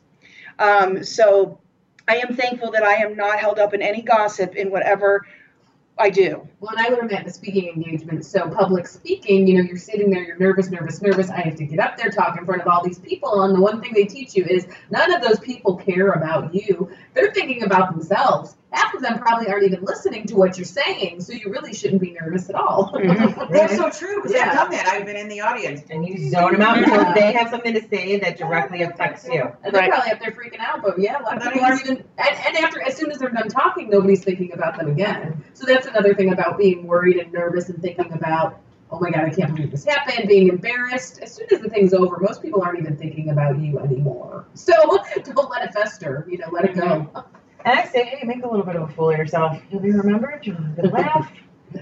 Speaker 1: So I am thankful that I am not held up in any gossip in whatever I do.
Speaker 5: Well, and I learned that in the speaking engagement. So public speaking, you know, you're sitting there, you're nervous. I have to get up there, talk in front of all these people. And the one thing they teach you is none of those people care about you. They're thinking about themselves. Half of them probably aren't even listening to what you're saying. So you really shouldn't be nervous at all.
Speaker 2: That's so true, because
Speaker 5: Yeah.
Speaker 2: I've done that. I've been in the audience.
Speaker 3: And you zone them out until they have something to say that directly affects you.
Speaker 5: And they're
Speaker 1: Right.
Speaker 5: probably up there freaking out, but yeah, a lot of people aren't even. And after, as soon as they're done talking, nobody's thinking about them again. So that's another thing about being worried and nervous and thinking about, oh my God, I can't believe this happened, being embarrassed. As soon as the thing's over, most people aren't even thinking about you anymore. So don't let it fester. You know, let it go.
Speaker 3: And I say, hey, make a little bit of a fool of yourself. You'll be remembered, you'll have a good laugh,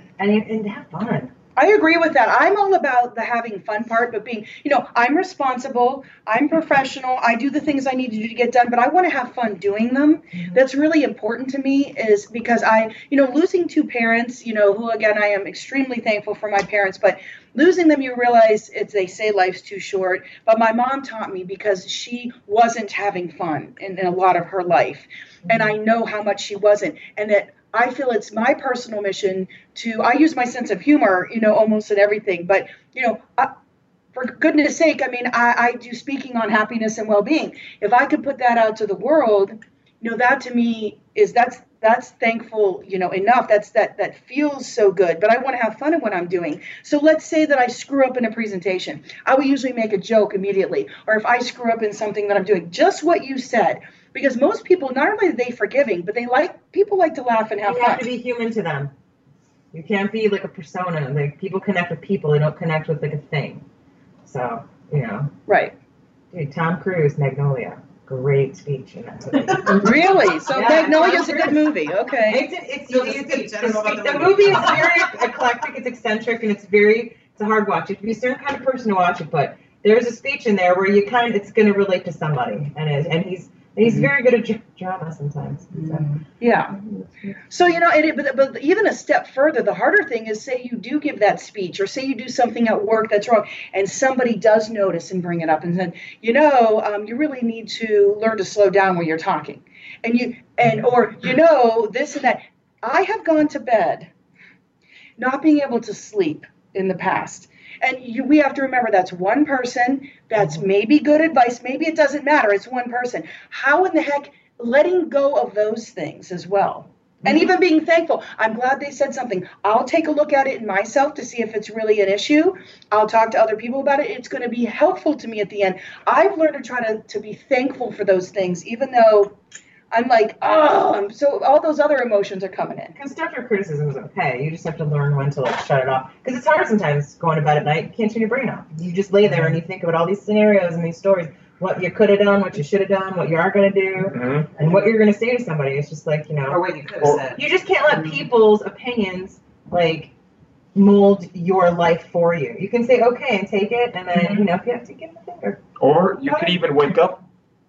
Speaker 3: and have fun.
Speaker 1: I agree with that. I'm all about the having fun part, but being, you know, I'm responsible, I'm professional, I do the things I need to do to get done, but I want to have fun doing them. That's really important to me, is because losing two parents, you know, who again, I am extremely thankful for my parents, but losing them, you realize they say life's too short. But my mom taught me, because she wasn't having fun in a lot of her life. And I know how much she wasn't. And that I feel it's my personal mission I use my sense of humor, you know, almost in everything. But, you know, for goodness sake, I mean, I do speaking on happiness and well-being. If I could put that out to the world, you know, that to me that's thankful, you know, enough. That feels so good. But I want to have fun in what I'm doing. So let's say that I screw up in a presentation. I will usually make a joke immediately. Or if I screw up in something that I'm doing, just what you said. Because most people, not only are they forgiving, but people like to laugh and have
Speaker 3: You
Speaker 1: fun.
Speaker 3: have to be human to them. You can't be like a persona. Like, people connect with people, they don't connect with like a thing. So, you know.
Speaker 1: Right.
Speaker 3: Dude, Tom Cruise, Magnolia. Great speech in that movie.
Speaker 1: Really? So
Speaker 3: Yeah,
Speaker 1: Magnolia's a
Speaker 3: Tom
Speaker 1: good movie. Okay.
Speaker 2: No, the speech, I don't know about the
Speaker 3: the
Speaker 2: movie.
Speaker 3: movie is very eclectic, it's eccentric, and it's a hard watch. You have to be a certain kind of person to watch it, but there's a speech in there where it's going to relate to somebody, and he's very good at drama sometimes. So.
Speaker 1: Yeah. So, you know, but even a step further, the harder thing is, say you do give that speech, or say you do something at work that's wrong, and somebody does notice and bring it up and said, you know, you really need to learn to slow down when you're talking. Or, you know, this and that. I have gone to bed not being able to sleep in the past. And we have to remember that's one person. That's maybe good advice. Maybe it doesn't matter. It's one person. How in the heck, letting go of those things as well. And even being thankful. I'm glad they said something. I'll take a look at it in myself to see if it's really an issue. I'll talk to other people about it. It's going to be helpful to me at the end. I've learned to try to be thankful for those things, even though I'm like, so all those other emotions are coming in.
Speaker 3: Constructive criticism is okay. You just have to learn when to shut it off. Because it's hard sometimes going to bed at night. You can't turn your brain off. You just lay there and you think about all these scenarios and these stories. What you could have done, what you should have done, what you are going to do, and what you're going to say to somebody. It's just like, you know.
Speaker 2: Or what you could have said.
Speaker 3: You just can't let people's opinions, mold your life for you. You can say okay and take it, and then, you know, if you have to give them a finger.
Speaker 4: Or you could even wake up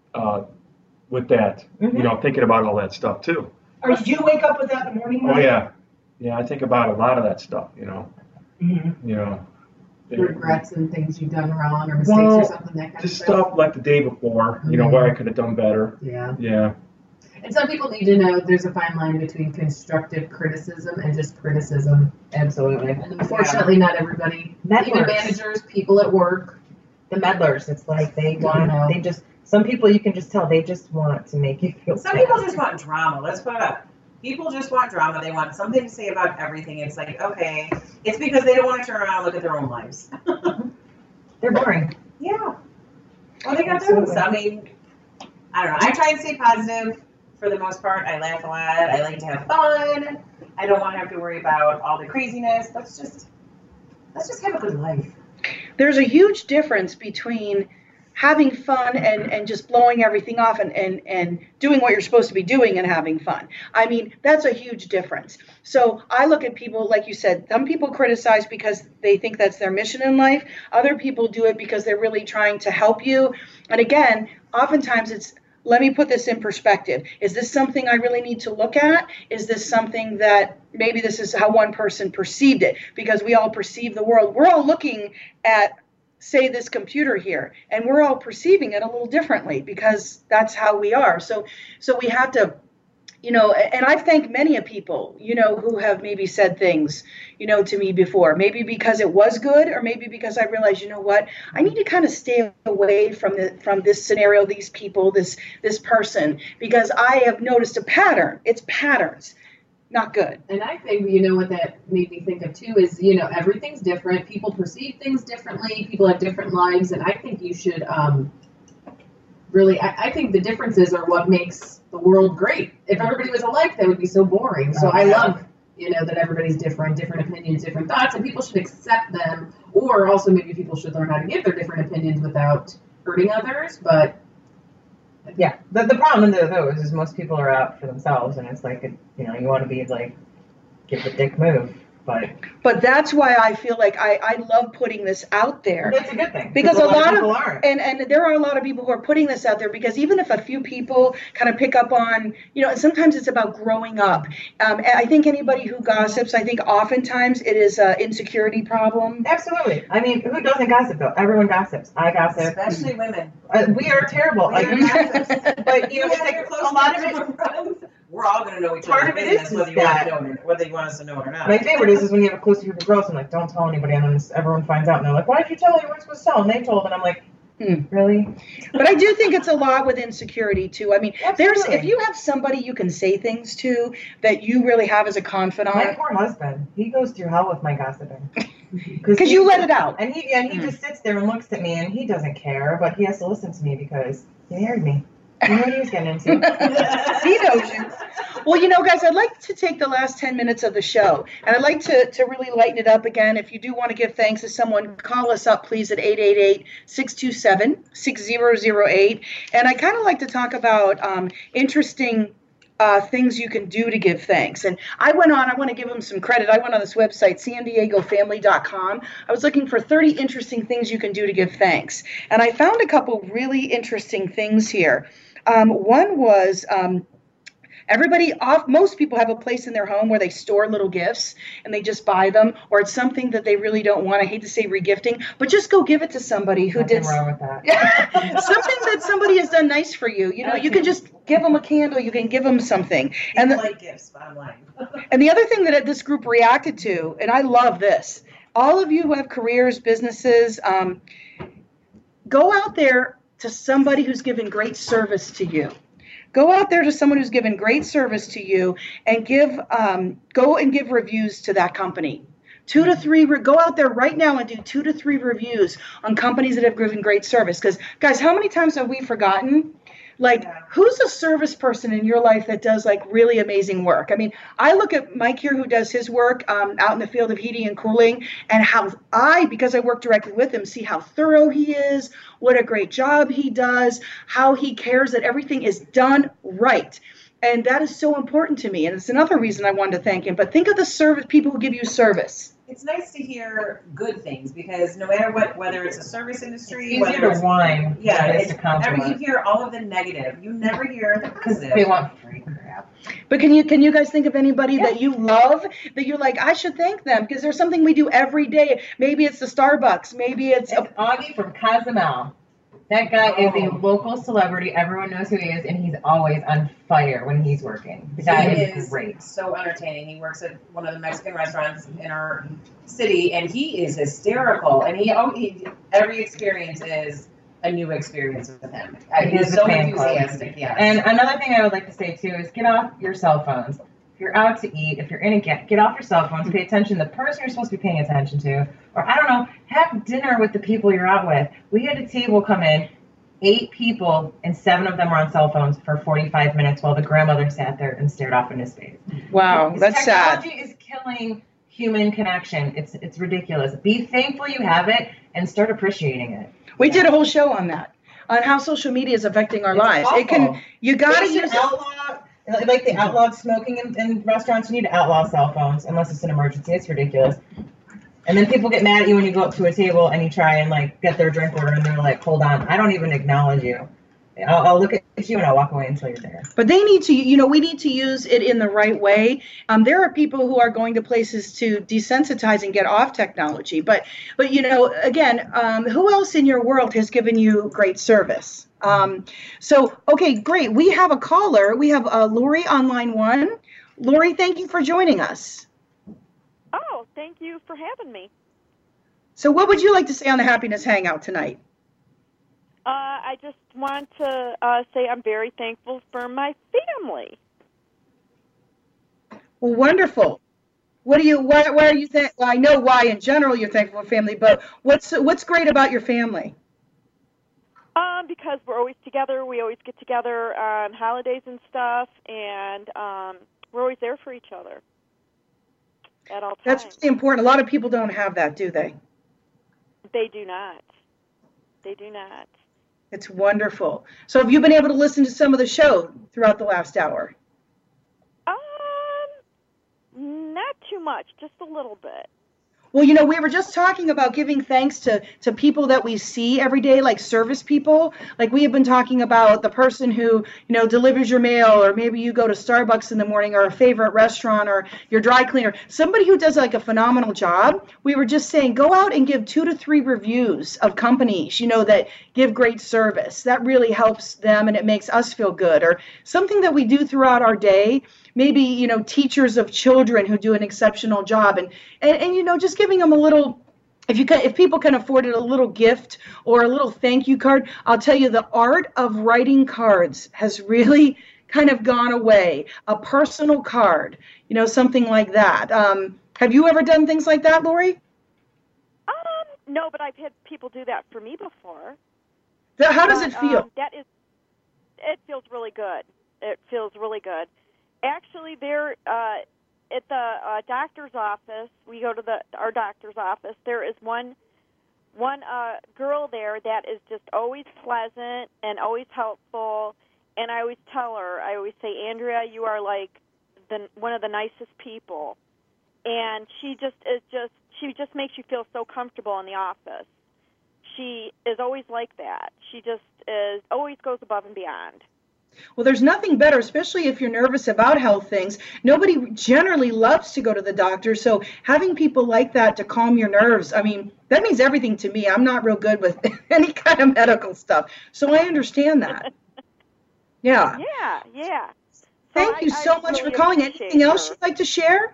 Speaker 4: with that, you know, thinking about all that stuff too.
Speaker 1: Or do you wake up with that in the morning?
Speaker 4: Oh yeah, I think about a lot of that stuff. You know, you know,
Speaker 5: Regrets and things you've done wrong or mistakes or something, that kind
Speaker 4: just
Speaker 5: of stuff.
Speaker 4: stuff like the day before. You know, where I could have done better.
Speaker 5: Yeah.
Speaker 4: Yeah.
Speaker 5: And some people need to know there's a fine line between constructive criticism and just criticism.
Speaker 3: Absolutely.
Speaker 5: And unfortunately, not everybody,
Speaker 3: Meddlers.
Speaker 5: even managers, people at work.
Speaker 3: The meddlers, it's like some people you can just tell they just want to make you feel
Speaker 2: Some
Speaker 3: bad.
Speaker 2: people just want drama. Let's put it up. People just want drama. They want something to say about everything. It's like, okay, it's because they don't want to turn around and look at their own lives.
Speaker 3: They're boring.
Speaker 2: Yeah. Well, they got
Speaker 3: Absolutely.
Speaker 2: those. I mean, I don't know. I try and stay positive for the most part. I laugh a lot. I like to have fun. I don't want to have to worry about all the craziness. Let's just have a good life.
Speaker 1: There's a huge difference between having fun and just blowing everything off and doing what you're supposed to be doing and having fun. I mean, that's a huge difference. So I look at people, like you said, some people criticize because they think that's their mission in life. Other people do it because they're really trying to help you. And again, oftentimes it's, let me put this in perspective. Is this something I really need to look at? Is this something that maybe this is how one person perceived it? Because we all perceive the world. We're all looking at, say, this computer here, and we're all perceiving it a little differently because that's how we are. So we have to, and I've thanked many of people, who have maybe said things, to me before, maybe because it was good, or maybe because I realized, what, I need to kind of stay away from this scenario, these people, this person, because I have noticed a pattern. It's patterns, not good.
Speaker 5: And I think, what that made me think of too is, everything's different. People perceive things differently. People have different lives. And I think you should, really, I think the differences are what makes the world great. If everybody was alike, that would be so boring. So I love, that everybody's different opinions, different thoughts, and people should accept them. Or also maybe people should learn how to give their different opinions without hurting others. But
Speaker 3: yeah, the problem with those is most people are out for themselves, and it's like, you want to be like, give the dick move.
Speaker 1: But that's why I feel like I love putting this out there.
Speaker 3: That's a good thing.
Speaker 1: Because a lot of
Speaker 3: people aren't.
Speaker 1: And there are a lot of people who are putting this out there because even if a few people kind of pick up on, sometimes it's about growing up. I think anybody who gossips, I think oftentimes it is an insecurity problem.
Speaker 3: Absolutely. I mean, who doesn't gossip though? Everyone gossips. I gossip.
Speaker 2: Especially women.
Speaker 3: We are terrible. But it's like a lot of it.
Speaker 2: We're all going to know each
Speaker 3: Part
Speaker 2: other's
Speaker 3: of it
Speaker 2: business,
Speaker 3: is
Speaker 2: whether you want us to know it or not.
Speaker 3: My favorite is when you have a close group of girls and like, don't tell anybody, and then everyone finds out and they're like, why did you tell? You weren't supposed to tell. And they told, and I'm like, really?
Speaker 1: But I do think it's a lot with insecurity too. I mean,
Speaker 3: Absolutely.
Speaker 1: if you have somebody you can say things to that you really have as a confidant.
Speaker 3: My poor husband, he goes through hell with my gossiping.
Speaker 1: Because you let it out.
Speaker 3: And he just sits there and looks at me, and he doesn't care, but he has to listen to me because he married me. You know what he was getting into.
Speaker 1: He knows you. Well, guys, I'd like to take the last 10 minutes of the show, and I'd like to really lighten it up again. If you do want to give thanks to someone, call us up, please, at 888-627-6008. And I kind of like to talk about interesting things you can do to give thanks. And I want to give them some credit. I went on this website, sandiegofamily.com. I was looking for 30 interesting things you can do to give thanks. And I found a couple really interesting things here. One was most people have a place in their home where they store little gifts and they just buy them, or it's something that they really don't want. I hate to say regifting, but just go give it to somebody who
Speaker 3: Nothing wrong with that.
Speaker 1: something that somebody has done nice for you. You can just give them a candle. You can give them something.
Speaker 2: And like gifts, bottom line.
Speaker 1: And the other thing that this group reacted to, and I love this, all of you who have careers, businesses, go out there to somebody who's given great service to you. Go out there to someone who's given great service to you and go and give reviews to that company. 2 to 3, go out there right now and do 2 to 3 reviews on companies that have given great service. Because, guys, how many times have we forgotten? Like, who's a service person in your life that does, like, really amazing work? I mean, I look at Mike here who does his work out in the field of heating and cooling, and how because I work directly with him, see how thorough he is, what a great job he does, how he cares that everything is done right. And that is so important to me. And it's another reason I wanted to thank him. But think of the service people who give you service.
Speaker 2: It's nice to hear good things because no matter what, whether it's a service industry,
Speaker 3: It's easier to whine.
Speaker 2: whether you hear all of the negative, you never hear the positive.
Speaker 3: They want free crap.
Speaker 1: But can you guys think of anybody that you love that you're like, I should thank them because there's something we do every day. Maybe it's the Starbucks. Maybe it's
Speaker 3: Augie from Cozumel. That guy is a local celebrity. Everyone knows who he is, and he's always on fire when he's working. The guy is great.
Speaker 2: So entertaining. He works at one of the Mexican restaurants in our city, and he is hysterical. And every experience is a new experience with him. He's so enthusiastic. Yeah.
Speaker 3: And another thing I would like to say too is get off your cell phones. If you're out to eat, if you're in a get off your cell phones, pay attention to the person you're supposed to be paying attention to. Or, I don't know, have dinner with the people you're out with. We had a table come in, 8 people, and 7 of them were on cell phones for 45 minutes while the grandmother sat there and stared off into space.
Speaker 1: Wow, that's sad.
Speaker 3: Technology is killing human connection. It's ridiculous. Be thankful you have it and start appreciating it.
Speaker 1: We did a whole show on that. on how social media is affecting our
Speaker 3: It's
Speaker 1: lives.
Speaker 3: awful.
Speaker 1: It can, you got to
Speaker 3: They should
Speaker 1: use it.
Speaker 3: outlaw, like they outlawed smoking in restaurants. You need to outlaw cell phones unless it's an emergency. It's ridiculous. And then people get mad at you when you go up to a table and you try and like get their drink order and they're like, hold on, I don't even acknowledge you. I'll look at you and I'll walk away until you're there.
Speaker 1: But they need to, we need to use it in the right way. There are people who are going to places to desensitize and get off technology. But again, who else in your world has given you great service? Okay, great. We have a caller. We have Lori on line 1. Lori, thank you for joining us.
Speaker 8: Oh, thank you for having me.
Speaker 1: So what would you like to say on the Happiness Hangout tonight?
Speaker 8: I just want to say I'm very thankful for my family.
Speaker 1: Well, wonderful. Why are you well, I know why in general you're thankful for family, but what's great about your family?
Speaker 8: Because we're always together. We always get together on holidays and stuff, and we're always there for each other at all times.
Speaker 1: That's really important. A lot of people don't have that, do they?
Speaker 8: They do not. They do not.
Speaker 1: It's wonderful. So have you been able to listen to some of the show throughout the last hour?
Speaker 8: Not too much, just a little bit.
Speaker 1: Well, we were just talking about giving thanks to people that we see every day, like service people. Like we have been talking about the person who, delivers your mail, or maybe you go to Starbucks in the morning, or a favorite restaurant, or your dry cleaner, somebody who does like a phenomenal job. We were just saying, go out and give 2 to 3 reviews of companies, that give great service. That really helps them and it makes us feel good. Or something that we do throughout our day. Maybe, teachers of children who do an exceptional job, and just giving them a little, if people can afford it, a little gift or a little thank you card. I'll tell you, the art of writing cards has really kind of gone away. A personal card, something like that. Have you ever done things like that, Lori?
Speaker 8: No, but I've had people do that for me before.
Speaker 1: How does it feel?
Speaker 8: It feels really good. It feels really good. Actually, there at the doctor's office, we go to our doctor's office. There is one girl there that is just always pleasant and always helpful. And I always tell her, I always say, Andrea, you are like one of the nicest people. And she just makes you feel so comfortable in the office. She is always like that. She just always goes above and beyond.
Speaker 1: Well, there's nothing better, especially if you're nervous about health things. Nobody generally loves to go to the doctor, so having people like that to calm your nerves, that means everything to me. I'm not real good with any kind of medical stuff, so I understand that. Yeah.
Speaker 8: Yeah.
Speaker 1: Thank you so much for calling. Anything else you'd like to share?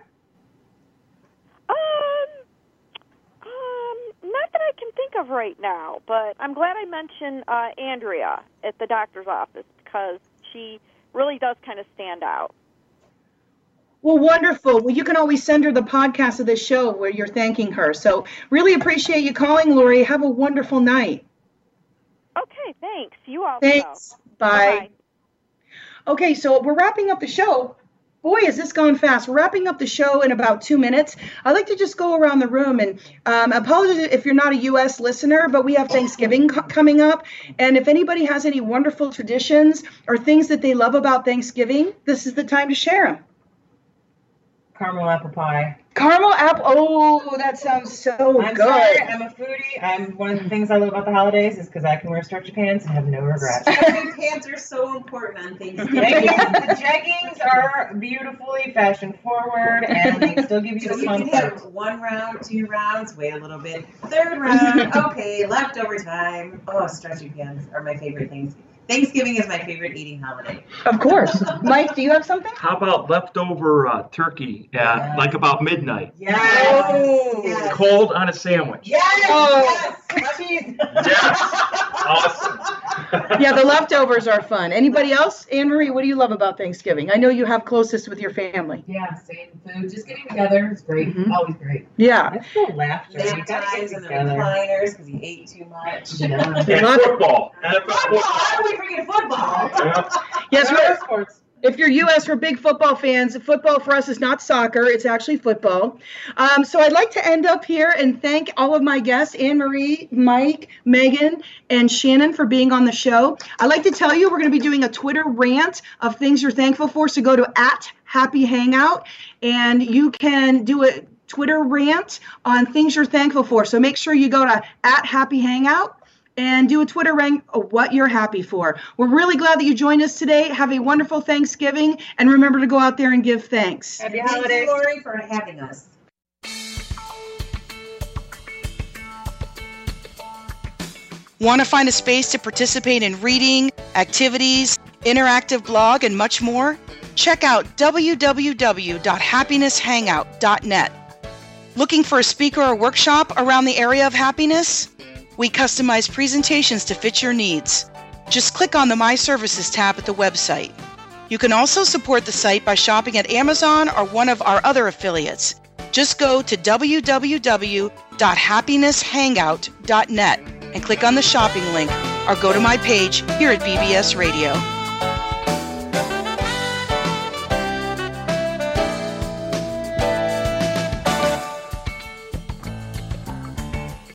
Speaker 8: Not that I can think of right now, but I'm glad I mentioned Andrea at the doctor's office, because she really does kind of stand out.
Speaker 1: Well, wonderful. Well, you can always send her the podcast of this show where you're thanking her. So really appreciate you calling, Lori. Have a wonderful night.
Speaker 8: Okay, thanks. You also.
Speaker 1: Thanks. Bye.
Speaker 8: Bye-bye.
Speaker 1: Okay, so we're wrapping up the show. Boy, has this gone fast. We're wrapping up the show in about 2 minutes. I'd like to just go around the room and apologize if you're not a U.S. listener, but we have Thanksgiving coming up. And if anybody has any wonderful traditions or things that they love about Thanksgiving, this is the time to share them.
Speaker 3: Caramel apple pie.
Speaker 1: Caramel apple. Oh, that sounds so
Speaker 3: I'm
Speaker 1: good.
Speaker 3: sorry, I'm a foodie. One of the things I love about the holidays is because I can wear stretchy pants and have no regrets.
Speaker 2: Stretchy pants are so important on Thanksgiving.
Speaker 3: The jeggings are beautifully fashion forward, and they still give you
Speaker 2: So
Speaker 3: the
Speaker 2: you can
Speaker 3: comfort.
Speaker 2: have 1 round, 2 rounds, wait a little bit, 3rd round, okay, leftover time. Oh, stretchy pants are my favorite things. Thanksgiving is my favorite eating holiday.
Speaker 1: Of course. Mike, do you have something?
Speaker 4: How about leftover turkey at like about midnight?
Speaker 3: Yes.
Speaker 1: Oh.
Speaker 3: Yes.
Speaker 4: Cold on a sandwich.
Speaker 3: Yes.
Speaker 1: Oh.
Speaker 3: Yes. Cheese.
Speaker 4: Yes. Awesome.
Speaker 1: Yeah, the leftovers are fun. Anybody else? Anne-Marie, what do you love about Thanksgiving? I know you have closest with your family.
Speaker 5: Yeah, same food. Just getting together is great.
Speaker 1: Mhm.
Speaker 5: Always great.
Speaker 1: Yeah.
Speaker 3: That's so laughter. You
Speaker 2: Nap
Speaker 3: gotta get
Speaker 2: times and the
Speaker 3: together.
Speaker 2: recliners because you ate too much.
Speaker 3: Yeah.
Speaker 4: And football. NFL
Speaker 2: Football!
Speaker 4: football.
Speaker 2: How are we forgetting football?
Speaker 4: Yeah.
Speaker 1: Yes,
Speaker 3: Other sports.
Speaker 1: If you're U.S., we're big football fans. Football for us is not soccer. It's actually football. So I'd like to end up here and thank all of my guests, Anne-Marie, Mike, Megan, and Shannon for being on the show. I'd like to tell you we're going to be doing a Twitter rant of things you're thankful for. So go to @HappyHangout, and you can do a Twitter rant on things you're thankful for. So make sure you go to @HappyHangout and do a Twitter rank of what you're happy for. We're really glad that you joined us today. Have a wonderful Thanksgiving, and remember to go out there and give thanks.
Speaker 2: Happy holidays. Thank you, Lori, for having us.
Speaker 1: Want to find a space to participate in reading, activities, interactive blog, and much more? Check out www.happinesshangout.net. Looking for a speaker or workshop around the area of happiness? We customize presentations to fit your needs. Just click on the My Services tab at the website. You can also support the site by shopping at Amazon or one of our other affiliates. Just go to www.happinesshangout.net and click on the shopping link or go to my page here at BBS Radio.